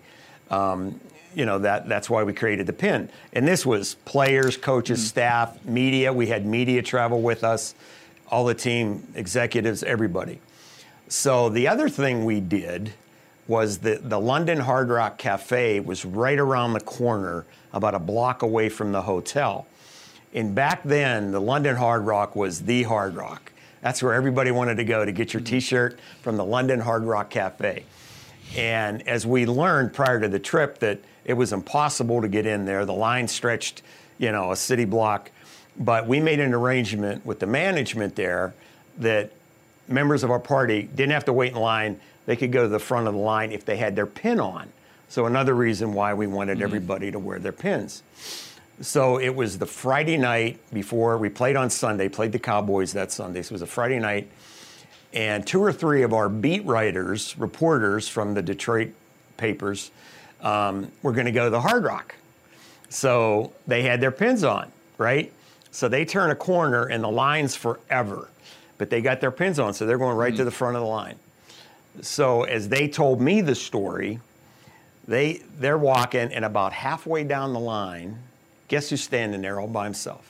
S4: That's why we created the pin. And this was players, coaches, staff, media. We had media travel with us, all the team executives, everybody. So the other thing we did was the London Hard Rock Cafe was right around the corner, about a block away from the hotel. And back then, the London Hard Rock was the Hard Rock. That's where everybody wanted to go to get your T-shirt from the London Hard Rock Cafe. And as we learned prior to the trip that it was impossible to get in there, the line stretched, a city block. But we made an arrangement with the management there that members of our party didn't have to wait in line. They could go to the front of the line if they had their pin on. So another reason why we wanted everybody to wear their pins. So it was the Friday night before we played on Sunday, played the Cowboys that Sunday. So it was a Friday night. And two or three of our beat writers, reporters from the Detroit papers, were going to go to the Hard Rock. So they had their pins on, right? So they turn a corner and the line's forever. But they got their pins on, so they're going right to the front of the line. So as they told me the story, they're walking, and about halfway down the line, guess who's standing there all by himself?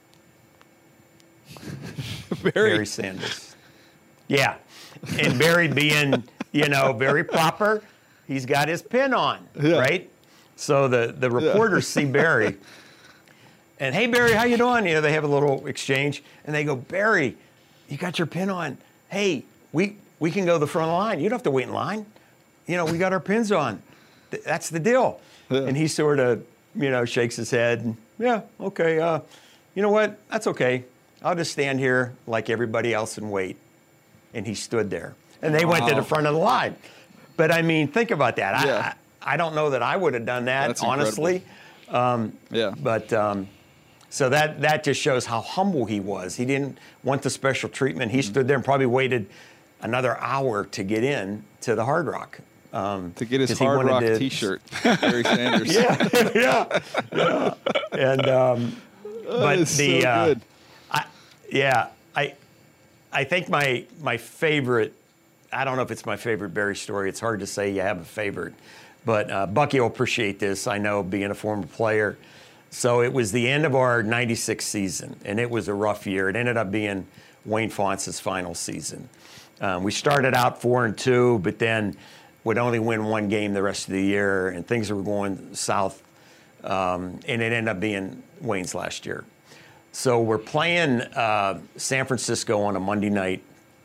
S4: Barry Sanders. Yeah. And Barry being, very proper, he's got his pin on, right? So the reporters see Barry, and, hey, Barry, how you doing? They have a little exchange, and they go, Barry, you got your pin on. Hey, we can go to the front of the line. You don't have to wait in line. We got our pins on. That's the deal. Yeah. And he sort of, shakes his head. And, yeah, okay. You know what? That's okay. I'll just stand here like everybody else and wait. And he stood there. And they went to the front of the line. But, I mean, think about that. Yeah. I don't know that I would have done that, that's honestly. But so that just shows how humble he was. He didn't want the special treatment. He stood there and probably waited another hour to get in to the Hard Rock.
S2: To get his Hard Rock T-shirt, Barry Sanders.
S4: Yeah. And but
S2: the so good.
S4: I think my favorite, I don't know if it's my favorite Barry story. It's hard to say you have a favorite. But Bucky will appreciate this, I know, being a former player. So it was the end of our 96 season, and it was a rough year. It ended up being Wayne Fontes' final season. We started out 4-2, but then would only win one game the rest of the year, and things were going south. And it ended up being Wayne's last year. So we're playing San Francisco on a Monday night.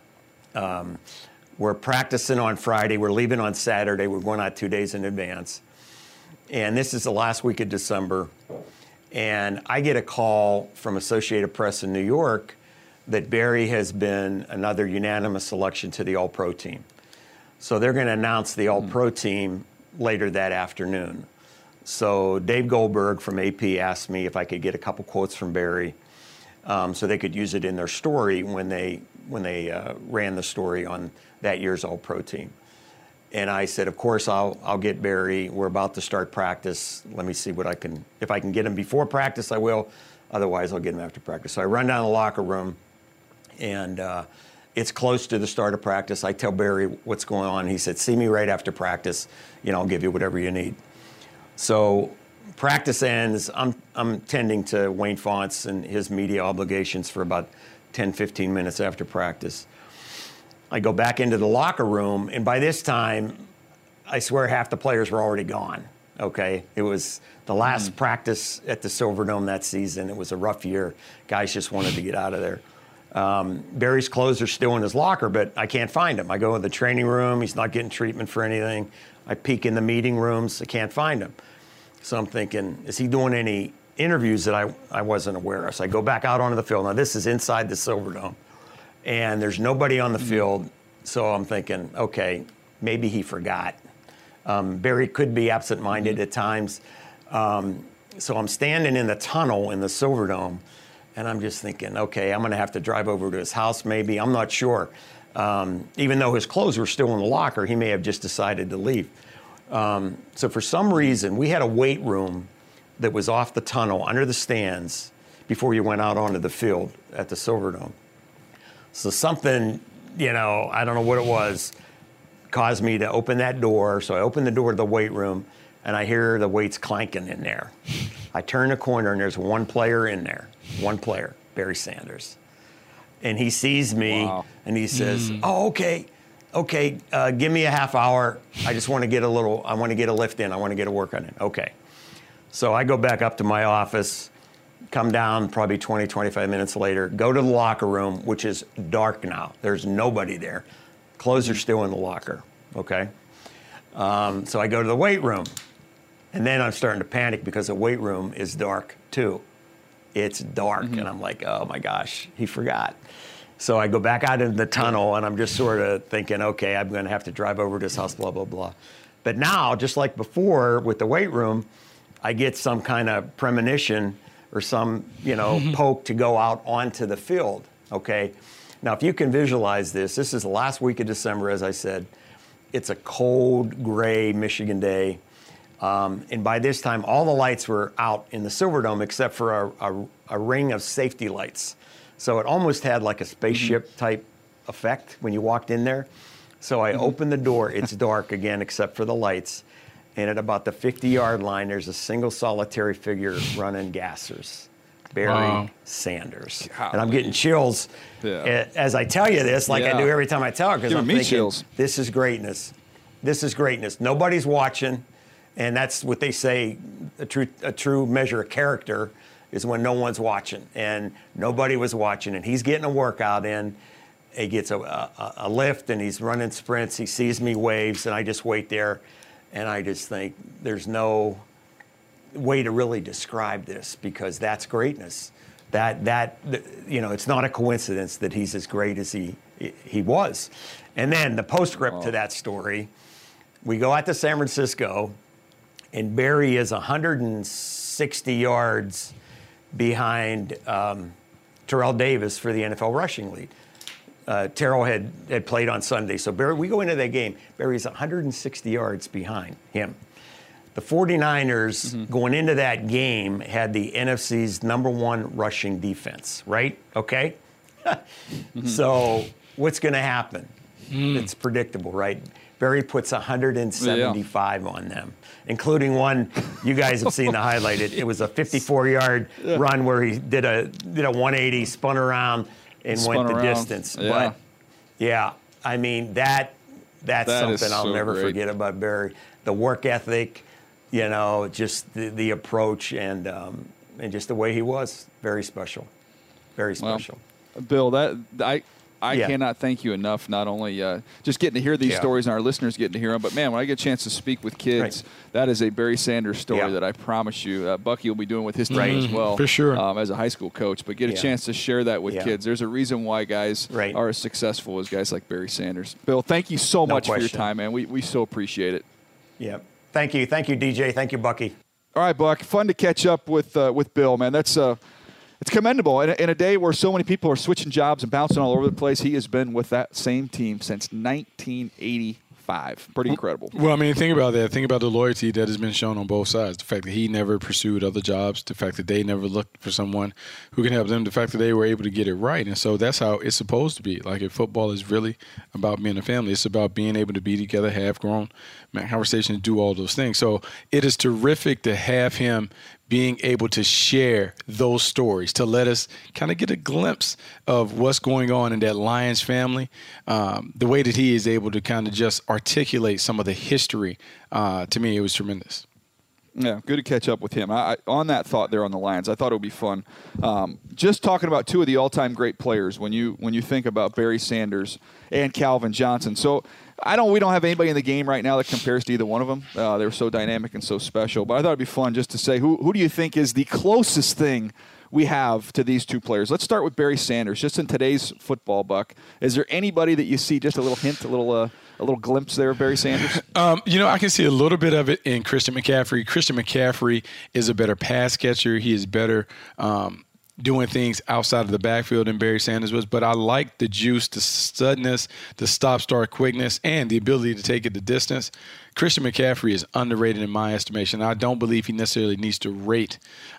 S4: We're practicing on Friday. We're leaving on Saturday. We're going out 2 days in advance. And this is the last week of December. And I get a call from Associated Press in New York that Barry has been another unanimous selection to the All-Pro team. So they're going to announce the All-Pro team later that afternoon. So Dave Goldberg from AP asked me if I could get a couple quotes from Barry so they could use it in their story when they ran the story on that year's All-Pro team. And I said, of course, I'll get Barry. We're about to start practice. Let me see if I can get him before practice, I will. Otherwise, I'll get him after practice. So I run down the locker room, and it's close to the start of practice. I tell Barry what's going on. He said, see me right after practice. I'll give you whatever you need. So practice ends. I'm tending to Wayne Fontes and his media obligations for about 10, 15 minutes after practice. I go back into the locker room, and by this time, I swear half the players were already gone, okay? It was the last practice at the Silverdome that season. It was a rough year. Guys just wanted to get out of there. Barry's clothes are still in his locker, but I can't find him. I go in the training room. He's not getting treatment for anything. I peek in the meeting rooms. I can't find him. So I'm thinking, is he doing any interviews that I wasn't aware of? So I go back out onto the field. Now, this is inside the Silverdome. And there's nobody on the field, so I'm thinking, okay, maybe he forgot. Barry could be absent-minded at times. So I'm standing in the tunnel in the Silverdome, and I'm just thinking, okay, I'm going to have to drive over to his house maybe. I'm not sure. Even though his clothes were still in the locker, he may have just decided to leave. So for some reason, we had a weight room that was off the tunnel under the stands before you went out onto the field at the Silverdome. So something, I don't know what it was, caused me to open that door. So I opened the door to the weight room, and I hear the weights clanking in there. I turn the corner, and there's one player in there. One player, Barry Sanders. And he sees me, and he says, oh, okay, give me a half hour. I just want to get a lift in. I want to get a workout in. Okay. So I go back up to my office, come down probably 20, 25 minutes later, go to the locker room, which is dark now. There's nobody there. Clothes are still in the locker, okay? So I go to the weight room, and then I'm starting to panic because the weight room is dark too. It's dark, and I'm like, oh my gosh, he forgot. So I go back out into the tunnel, and I'm just sort of thinking, okay, I'm going to have to drive over to his house, blah, blah, blah. But now, just like before with the weight room, I get some kind of premonition or some, poke to go out onto the field, okay? Now, if you can visualize this is the last week of December, as I said. It's a cold, gray Michigan day. And by this time, all the lights were out in the Silverdome except for a ring of safety lights. So it almost had like a spaceship type effect when you walked in there. So I opened the door. It's dark again except for the lights. And at about the 50-yard line, there's a single solitary figure running gassers. Barry Sanders. And I'm getting chills as I tell you this, like I do every time I tell her, because I'm thinking, chills. This is greatness. This is greatness. Nobody's watching, and that's what they say, a true measure of character is when no one's watching. And nobody was watching, and he's getting a workout in. He gets a lift, and he's running sprints. He sees me, waves, and I just wait there. And I just think there's no way to really describe this because that's greatness. It's not a coincidence that he's as great as he was. And then the postscript to that story, we go out to San Francisco, and Barry is 160 yards behind Terrell Davis for the NFL rushing lead. Terrell had played on Sunday. So Barry, we go into that game. Barry's 160 yards behind him. The 49ers going into that game had the NFC's #1 rushing defense, right? Okay? So what's going to happen? It's predictable, right? Barry puts 175 on them, including one you guys have seen the highlight. It was a 54-yard run where he did a 180, spun around, and went the distance.
S2: Yeah.
S4: But yeah, I mean that's something I'll never forget about Barry. The work ethic, just the approach and just the way he was. Very special. Very special.
S2: Well, Bill, I cannot thank you enough, not only just getting to hear these stories and our listeners getting to hear them, but, man, when I get a chance to speak with kids, that is a Barry Sanders story that I promise you Bucky will be doing with his team as well.
S3: For sure.
S2: As a high school coach. But get a chance to share that with kids. There's a reason why guys are as successful as guys like Barry Sanders. Bill, thank you so much for your time, man. We so appreciate it.
S4: Yeah. Thank you. Thank you, DJ. Thank you, Bucky.
S2: All right, Buck. Fun to catch up with Bill, man. That's it's commendable. In a day where so many people are switching jobs and bouncing all over the place, he has been with that same team since 1985. Pretty incredible.
S3: Well, I mean, think about that. Think about the loyalty that has been shown on both sides. The fact that he never pursued other jobs, the fact that they never looked for someone who can help them, the fact that they were able to get it right. And so that's how it's supposed to be. Like, if football is really about being a family, it's about being able to be together, have grown conversations, do all those things. So it is terrific to have him being able to share those stories, to let us kind of get a glimpse of what's going on in that Lions family, the way that he is able to kind of just articulate some of the history. To me, it was tremendous.
S2: Yeah, good to catch up with him. On that thought there on the Lions, I thought it would be fun. Just talking about two of the all-time great players when you think about Barry Sanders and Calvin Johnson. So we don't have anybody in the game right now that compares to either one of them. They're so dynamic and so special. But I thought it'd be fun just to say who do you think is the closest thing we have to these two players? Let's start with Barry Sanders. Just in today's football, Buck, is there anybody that you see just a little hint, a little glimpse there of Barry Sanders?
S3: I can see a little bit of it in Christian McCaffrey. Christian McCaffrey is a better pass catcher. He is better doing things outside of the backfield than Barry Sanders was. But I like the juice, the suddenness, the stop-start quickness, and the ability to take it the distance. Christian McCaffrey is underrated in my estimation. I don't believe he necessarily needs to rate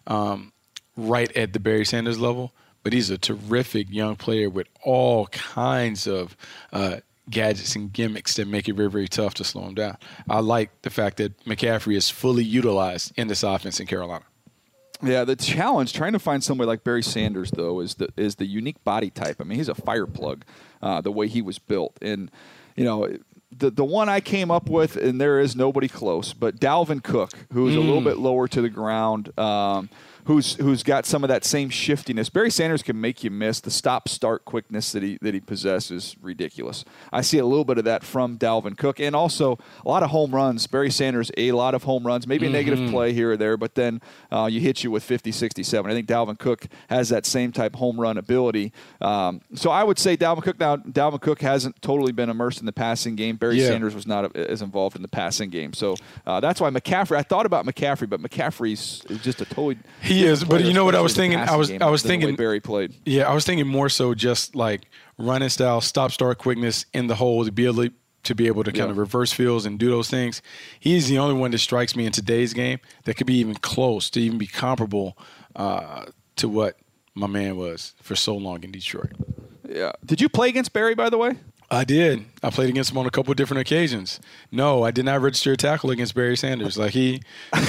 S3: right at the Barry Sanders level, but he's a terrific young player with all kinds of gadgets and gimmicks that make it very, very tough to slow him down. I like the fact that McCaffrey is fully utilized in this offense in Carolina.
S2: Yeah, the challenge trying to find somebody like Barry Sanders though is the unique body type. I mean, he's a fire plug, the way he was built, and the one I came up with, and there is nobody close, but Dalvin Cook, who's a little bit lower to the ground. Who's got some of that same shiftiness. Barry Sanders can make you miss. The stop-start quickness that he possesses ridiculous. I see a little bit of that from Dalvin Cook, and also a lot of home runs. Barry Sanders, a lot of home runs, maybe a negative play here or there, but then you hit you with 50, 67. I think Dalvin Cook has that same type home run ability. So I would say Dalvin Cook. Now, Dalvin Cook hasn't totally been immersed in the passing game. Barry Sanders was not as involved in the passing game. So that's why McCaffrey. I thought about McCaffrey, but McCaffrey's just a totally.
S3: He is, but you know what I was thinking? I was thinking
S2: Barry played.
S3: Yeah, I was thinking more so just like running style, stop start quickness in the hole to be able to kind of reverse fields and do those things. He's the only one that strikes me in today's game that could be even close to even be comparable to what my man was for so long in Detroit.
S2: Yeah. Did you play against Barry, by the way?
S3: I did. I played against him on a couple of different occasions. No, I did not register a tackle against Barry Sanders. Like he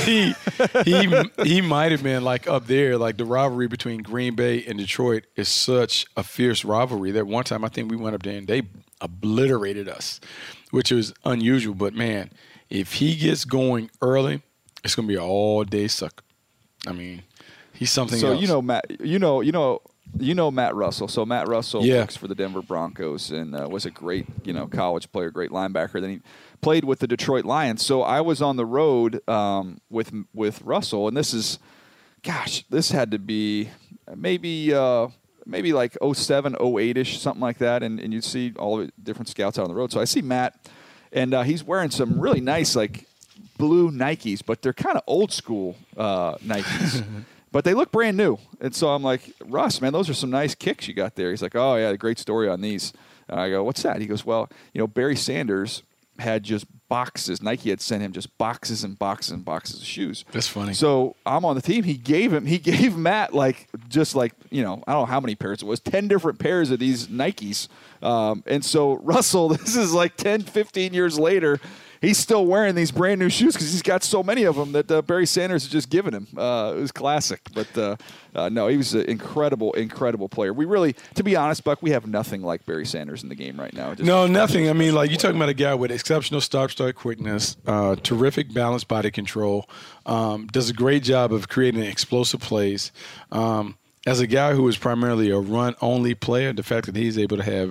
S3: might have been like up there. Like the rivalry between Green Bay and Detroit is such a fierce rivalry that one time I think we went up there and they obliterated us, which was unusual. But man, if he gets going early, it's gonna be an all-day sucker. I mean, he's something else.
S2: So Matt, Matt Russell. So Matt Russell works for the Denver Broncos and was a great, college player, great linebacker. Then he played with the Detroit Lions. So I was on the road with Russell, and this had to be maybe like 07, 08-ish, something like that. And you'd see all the different scouts out on the road. So I see Matt, and he's wearing some really nice, like, blue Nikes, but they're kind of old school Nikes. But they look brand new. And so I'm like, Russ, man, those are some nice kicks you got there. He's like, oh, yeah, great story on these. And I go, what's that? He goes, well, Barry Sanders had just boxes. Nike had sent him just boxes and boxes and boxes of shoes.
S3: That's funny.
S2: So I'm on the team. He gave Matt I don't know how many pairs it was, 10 different pairs of these Nikes. And so Russell, this is like 10, 15 years later, he's still wearing these brand new shoes because he's got so many of them that Barry Sanders has just given him. It was classic. But no, he was an incredible, incredible player. We really, to be honest, Buck, we have nothing like Barry Sanders in the game right now.
S3: No, nothing. I mean, like you're talking about a guy with exceptional start quickness, terrific balanced body control, does a great job of creating explosive plays. As a guy who is primarily a run-only player, the fact that he's able to have,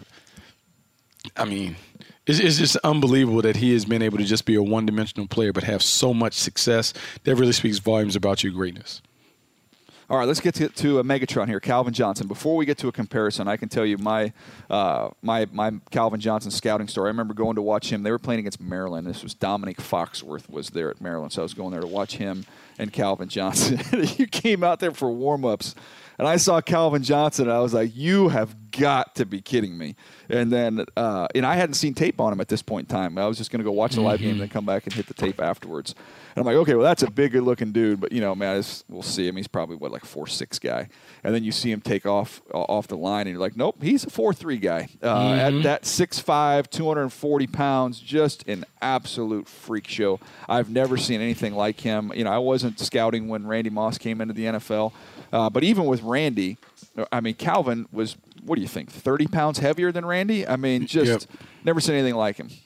S3: it's just unbelievable that he has been able to just be a one-dimensional player but have so much success. That really speaks volumes about your greatness.
S2: All right, let's get to a Megatron here, Calvin Johnson. Before we get to a comparison, I can tell you my Calvin Johnson scouting story. I remember going to watch him. They were playing against Maryland. This was Dominic Foxworth was there at Maryland, so I was going there to watch him and Calvin Johnson. You came out there for warm-ups, and I saw Calvin Johnson, and I was like, you have got to be kidding me. And then and I hadn't seen tape on him at this point in time. I was just going to go watch the live game and then come back and hit the tape afterwards. And I'm like, okay, well, that's a big, good-looking dude. But, we'll see him. He's probably, like a 4'6" guy. And then you see him take off the line, and you're like, nope, he's a 4'3" guy. At that 6'5", 240 pounds, just an absolute freak show. I've never seen anything like him. I wasn't scouting when Randy Moss came into the NFL. But even with Randy, Calvin was, what do you think, 30 pounds heavier than Randy? Never seen anything like him.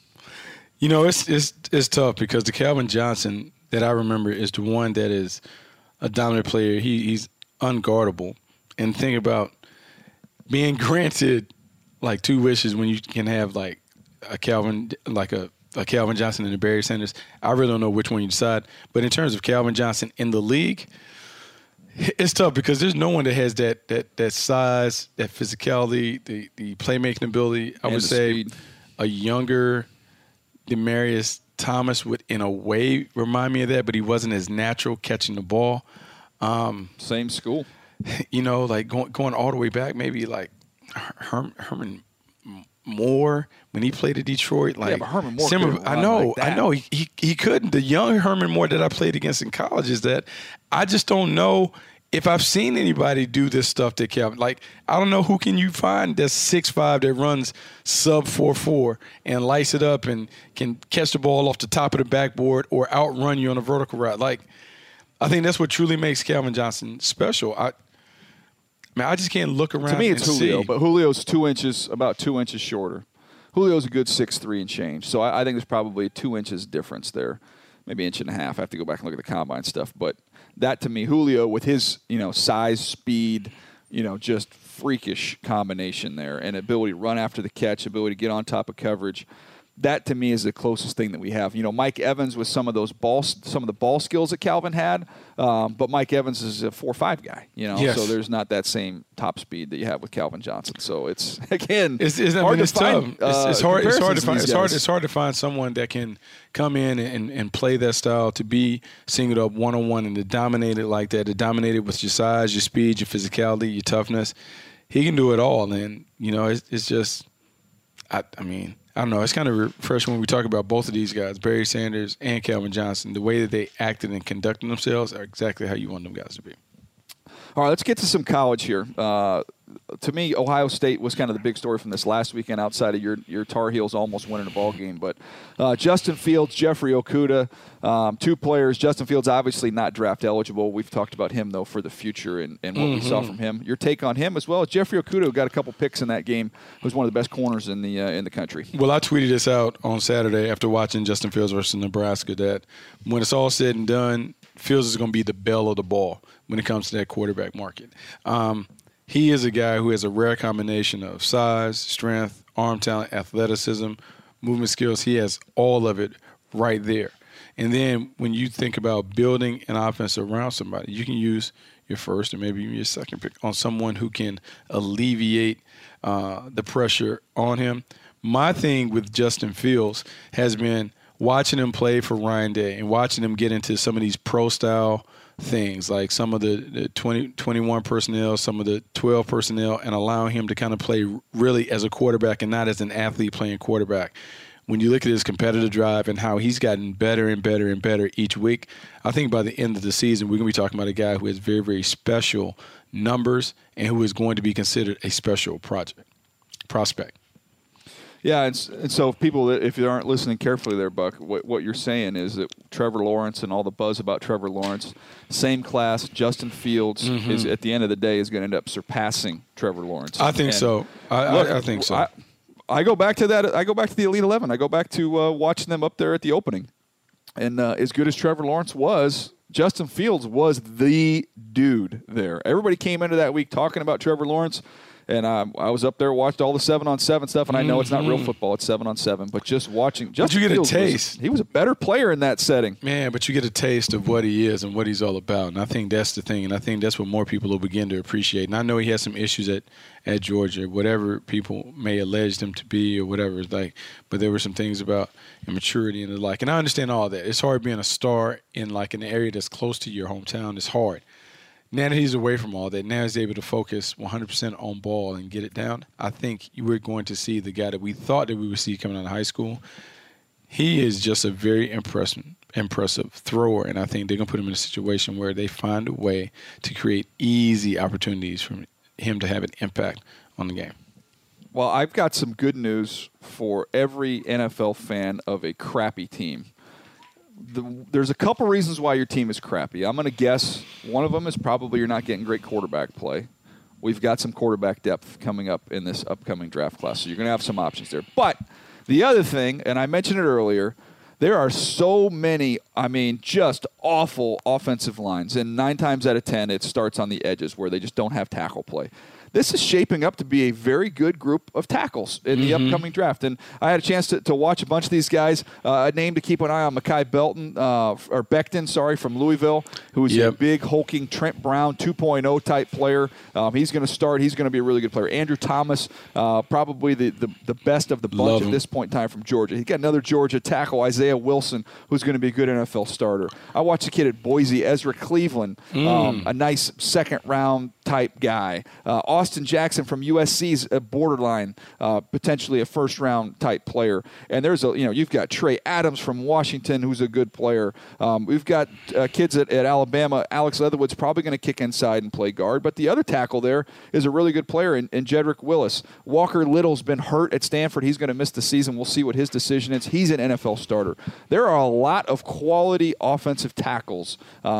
S3: It's tough because the Calvin Johnson that I remember is the one that is a dominant player. He's unguardable. And think about being granted like two wishes when you can have like a Calvin Johnson and a Barry Sanders. I really don't know which one you decide. But in terms of Calvin Johnson in the league, it's tough because there's no one that has that size, that physicality, the playmaking ability. I would say speed. A younger Demaryius Thomas would, in a way, remind me of that, but he wasn't as natural catching the ball.
S2: Same school.
S3: Like going all the way back, maybe like Herman Moore when he played at Detroit. Like,
S2: but Herman Moore
S3: I know. He couldn't. The young Herman Moore that I played against in college is that I just don't know if I've seen anybody do this stuff that Calvin. Like, I don't know who can you find that's 6'5" that runs sub 4.4 and lights it up and can catch the ball off the top of the backboard or outrun you on a vertical route. Like, I think that's what truly makes Calvin Johnson special. I just can't look around.
S2: To me, it's Julio,
S3: see.
S2: But Julio's about 2 inches shorter. Julio's a good 6'3" and change. So I think there's probably 2 inches difference there, maybe 1.5 inches. I have to go back and look at the combine stuff. But that, to me, Julio with his size, speed, just freakish combination there, and ability to run after the catch, ability to get on top of coverage. That, to me, is the closest thing that we have. Mike Evans with some of the ball skills that Calvin had, but Mike Evans is a 4'5" guy.
S3: Yes.
S2: So there's not that same top speed that you have with Calvin Johnson. So it's hard to find.
S3: It's hard to find someone that can come in and play that style, to be singled up one-on-one and to dominate it like that, to dominate it with your size, your speed, your physicality, your toughness. He can do it all, and it's just, I don't know. It's kind of refreshing when we talk about both of these guys, Barry Sanders and Calvin Johnson. The way that they acted and conducted themselves are exactly how you want them guys to be.
S2: All right, let's get to some college here. To me, Ohio State was kind of the big story from this last weekend outside of your Tar Heels almost winning a ball game. But Justin Fields, Jeffrey Okudah, two players. Justin Fields obviously not draft eligible. We've talked about him, though, for the future and what we saw from him. Your take on him as well as Jeffrey Okudah, who got a couple picks in that game, was one of the best corners in the country.
S3: Well, I tweeted this out on Saturday after watching Justin Fields versus Nebraska that when it's all said and done, Fields is going to be the belle of the ball when it comes to that quarterback market. He is a guy who has a rare combination of size, strength, arm talent, athleticism, movement skills. He has all of it right there. And then when you think about building an offense around somebody, you can use your first or maybe even your second pick on someone who can alleviate the pressure on him. My thing with Justin Fields has been watching him play for Ryan Day and watching him get into some of these pro-style things, like some of the 21 personnel, some of the 12 personnel, and allowing him to kind of play really as a quarterback and not as an athlete playing quarterback. when you look at his competitive drive and how he's gotten better and better and better each week, I think by the end of the season, we're going to be talking about a guy who has very, very special numbers and who is going to be considered a special prospect.
S2: Yeah, and so people, if you aren't listening carefully there, Buck, what you're saying is that Trevor Lawrence and all the buzz about Trevor Lawrence, same class, Justin Fields, is at the end of the day is going to end up surpassing Trevor Lawrence.
S3: I think so. I think so.
S2: I go back to that. I go back to the Elite 11. I go back to watching them up there at the opening. And as good as Trevor Lawrence was, Justin Fields was the dude there. Everybody came into that week talking about Trevor Lawrence. And I was up there, watched all the 7-on-7 stuff, and I know it's not real football; it's 7-on-7. But just watching, Justin Fields, he was a better player in that setting.
S3: Man, but you get a taste of what he is and what he's all about, and I think that's the thing, and I think that's what more people will begin to appreciate. And I know he has some issues at Georgia, whatever people may allege him to be or whatever, but there were some things about immaturity and the like. And I understand all that. It's hard being a star in an area that's close to your hometown. It's hard. Now that he's away from all that, now he's able to focus 100% on ball and get it down, I think we're going to see the guy that we thought that we would see coming out of high school. He is just a very impressive thrower, and I think they're going to put him in a situation where they find a way to create easy opportunities for him to have an impact on the game.
S2: Well, I've got some good news for every NFL fan of a crappy team. There's a couple reasons why your team is crappy. I'm going to guess one of them is probably you're not getting great quarterback play. We've got some quarterback depth coming up in this upcoming draft class, so you're going to have some options there. But the other thing, and I mentioned it earlier, there are so many, just awful offensive lines, and 9 times out of 10 it starts on the edges where they just don't have tackle play. This is shaping up to be a very good group of tackles in the upcoming draft. And I had a chance to watch a bunch of these guys. A name to keep an eye on, Mekhi Becton, from Louisville, who is a big, hulking Trent Brown 2.0 type player. He's going to start. He's going to be a really good player. Andrew Thomas, probably the best of the bunch at this point in time from Georgia. He's got another Georgia tackle, Isaiah Wilson, who's going to be a good NFL starter. I watched a kid at Boise, Ezra Cleveland, a nice second-round type guy. Austin Jackson from USC's a borderline, potentially a first-round type player. And there's you've got Trey Adams from Washington, who's a good player. We've got kids at Alabama. Alex Leatherwood's probably going to kick inside and play guard. But the other tackle there is a really good player in Jedrick Willis. Walker Little's been hurt at Stanford. He's going to miss the season. We'll see what his decision is. He's an NFL starter. There are a lot of quality offensive tackles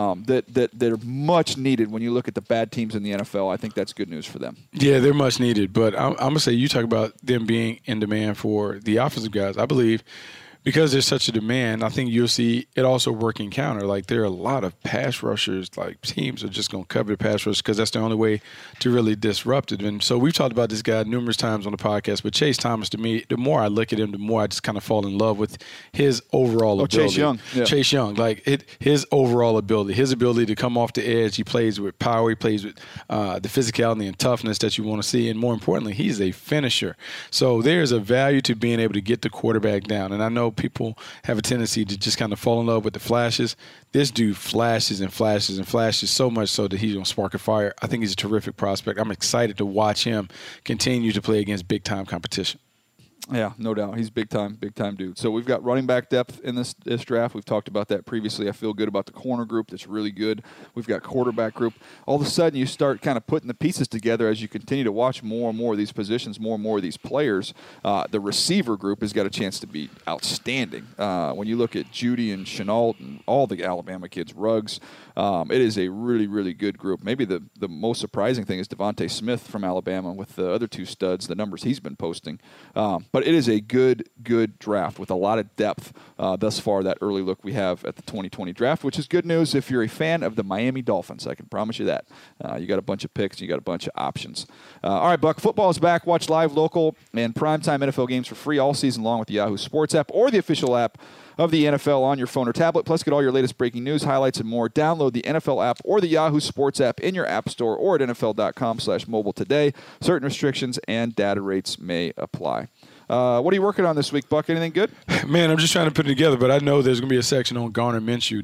S2: that are much needed when you look at the bad teams in the NFL. I think that's good news for them.
S3: Yeah, they're much needed. But I'm going to say, you talk about them being in demand for the offensive guys. I believe because there's such a demand, I think you'll see it also working counter. There are a lot of pass rushers, teams are just going to cover the pass rush because that's the only way to really disrupt it. And so we've talked about this guy numerous times on the podcast, but Chase Thomas, to me, the more I look at him, the more I just kind of fall in love with his overall ability.
S2: Chase Young. Yeah.
S3: Chase Young, his overall ability, his ability to come off the edge. He plays with power. He plays with the physicality and toughness that you want to see. And more importantly, he's a finisher. So there's a value to being able to get the quarterback down. And I know people have a tendency to just kind of fall in love with the flashes. This dude flashes and flashes and flashes so much so that he's going to spark a fire. I think he's a terrific prospect. I'm excited to watch him continue to play against big-time competition.
S2: Yeah, no doubt. He's big time dude. So we've got running back depth in this draft. We've talked about that previously. I feel good about the corner group. That's really good. We've got quarterback group. All of a sudden, you start kind of putting the pieces together as you continue to watch more and more of these positions, more and more of these players. The receiver group has got a chance to be outstanding. When you look at Judy and Chenault and all the Alabama kids, Ruggs, it is a really, really good group. Maybe the most surprising thing is Devontae Smith from Alabama with the other two studs, the numbers he's been posting. But it is a good draft with a lot of depth thus far, that early look we have at the 2020 draft, which is good news if you're a fan of the Miami Dolphins. I can promise you that. You got a bunch of picks. You got a bunch of options. All right, Buck, football is back. Watch live, local, and primetime NFL games for free all season long with the Yahoo Sports app or the official app of the NFL on your phone or tablet. Plus, get all your latest breaking news, highlights, and more. Download the NFL app or the Yahoo Sports app in your app store or at NFL.com/mobile today. Certain restrictions and data rates may apply. What are you working on this week, Buck? Anything good?
S3: Man, I'm just trying to put it together, but I know there's going to be a section on Garner Minshew. This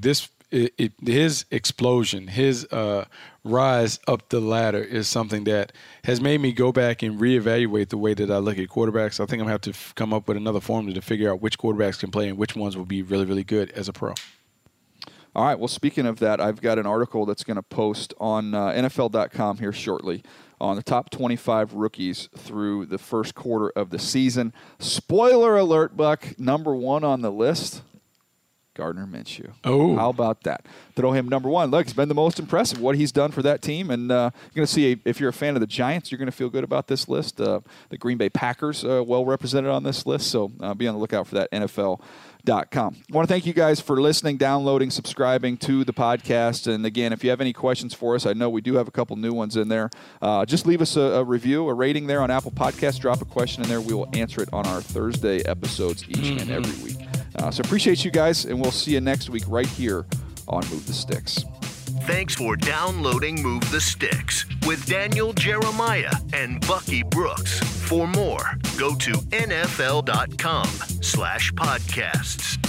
S3: his explosion, his rise up the ladder is something that has made me go back and reevaluate the way that I look at quarterbacks. I think I'm going to have to come up with another formula to figure out which quarterbacks can play and which ones will be really, really good as a pro.
S2: All right. Well, speaking of that, I've got an article that's going to post on NFL.com here shortly on the top 25 rookies through the first quarter of the season. Spoiler alert, Buck, number one on the list, Gardner Minshew.
S3: Oh.
S2: How about that? Throw him number one. Look, it's been the most impressive, what he's done for that team. And you're going to see, if you're a fan of the Giants, you're going to feel good about this list. The Green Bay Packers well represented on this list. So be on the lookout for that, NFL.com. I want to thank you guys for listening, downloading, subscribing to the podcast. And again, if you have any questions for us, I know we do have a couple new ones in there. Just leave us a review, a rating there on Apple Podcasts. Drop a question in there. We will answer it on our Thursday episodes each and every week. So appreciate you guys, and we'll see you next week right here on Move the Sticks.
S1: Thanks for downloading Move the Sticks with Daniel Jeremiah and Bucky Brooks. For more, go to NFL.com/podcasts.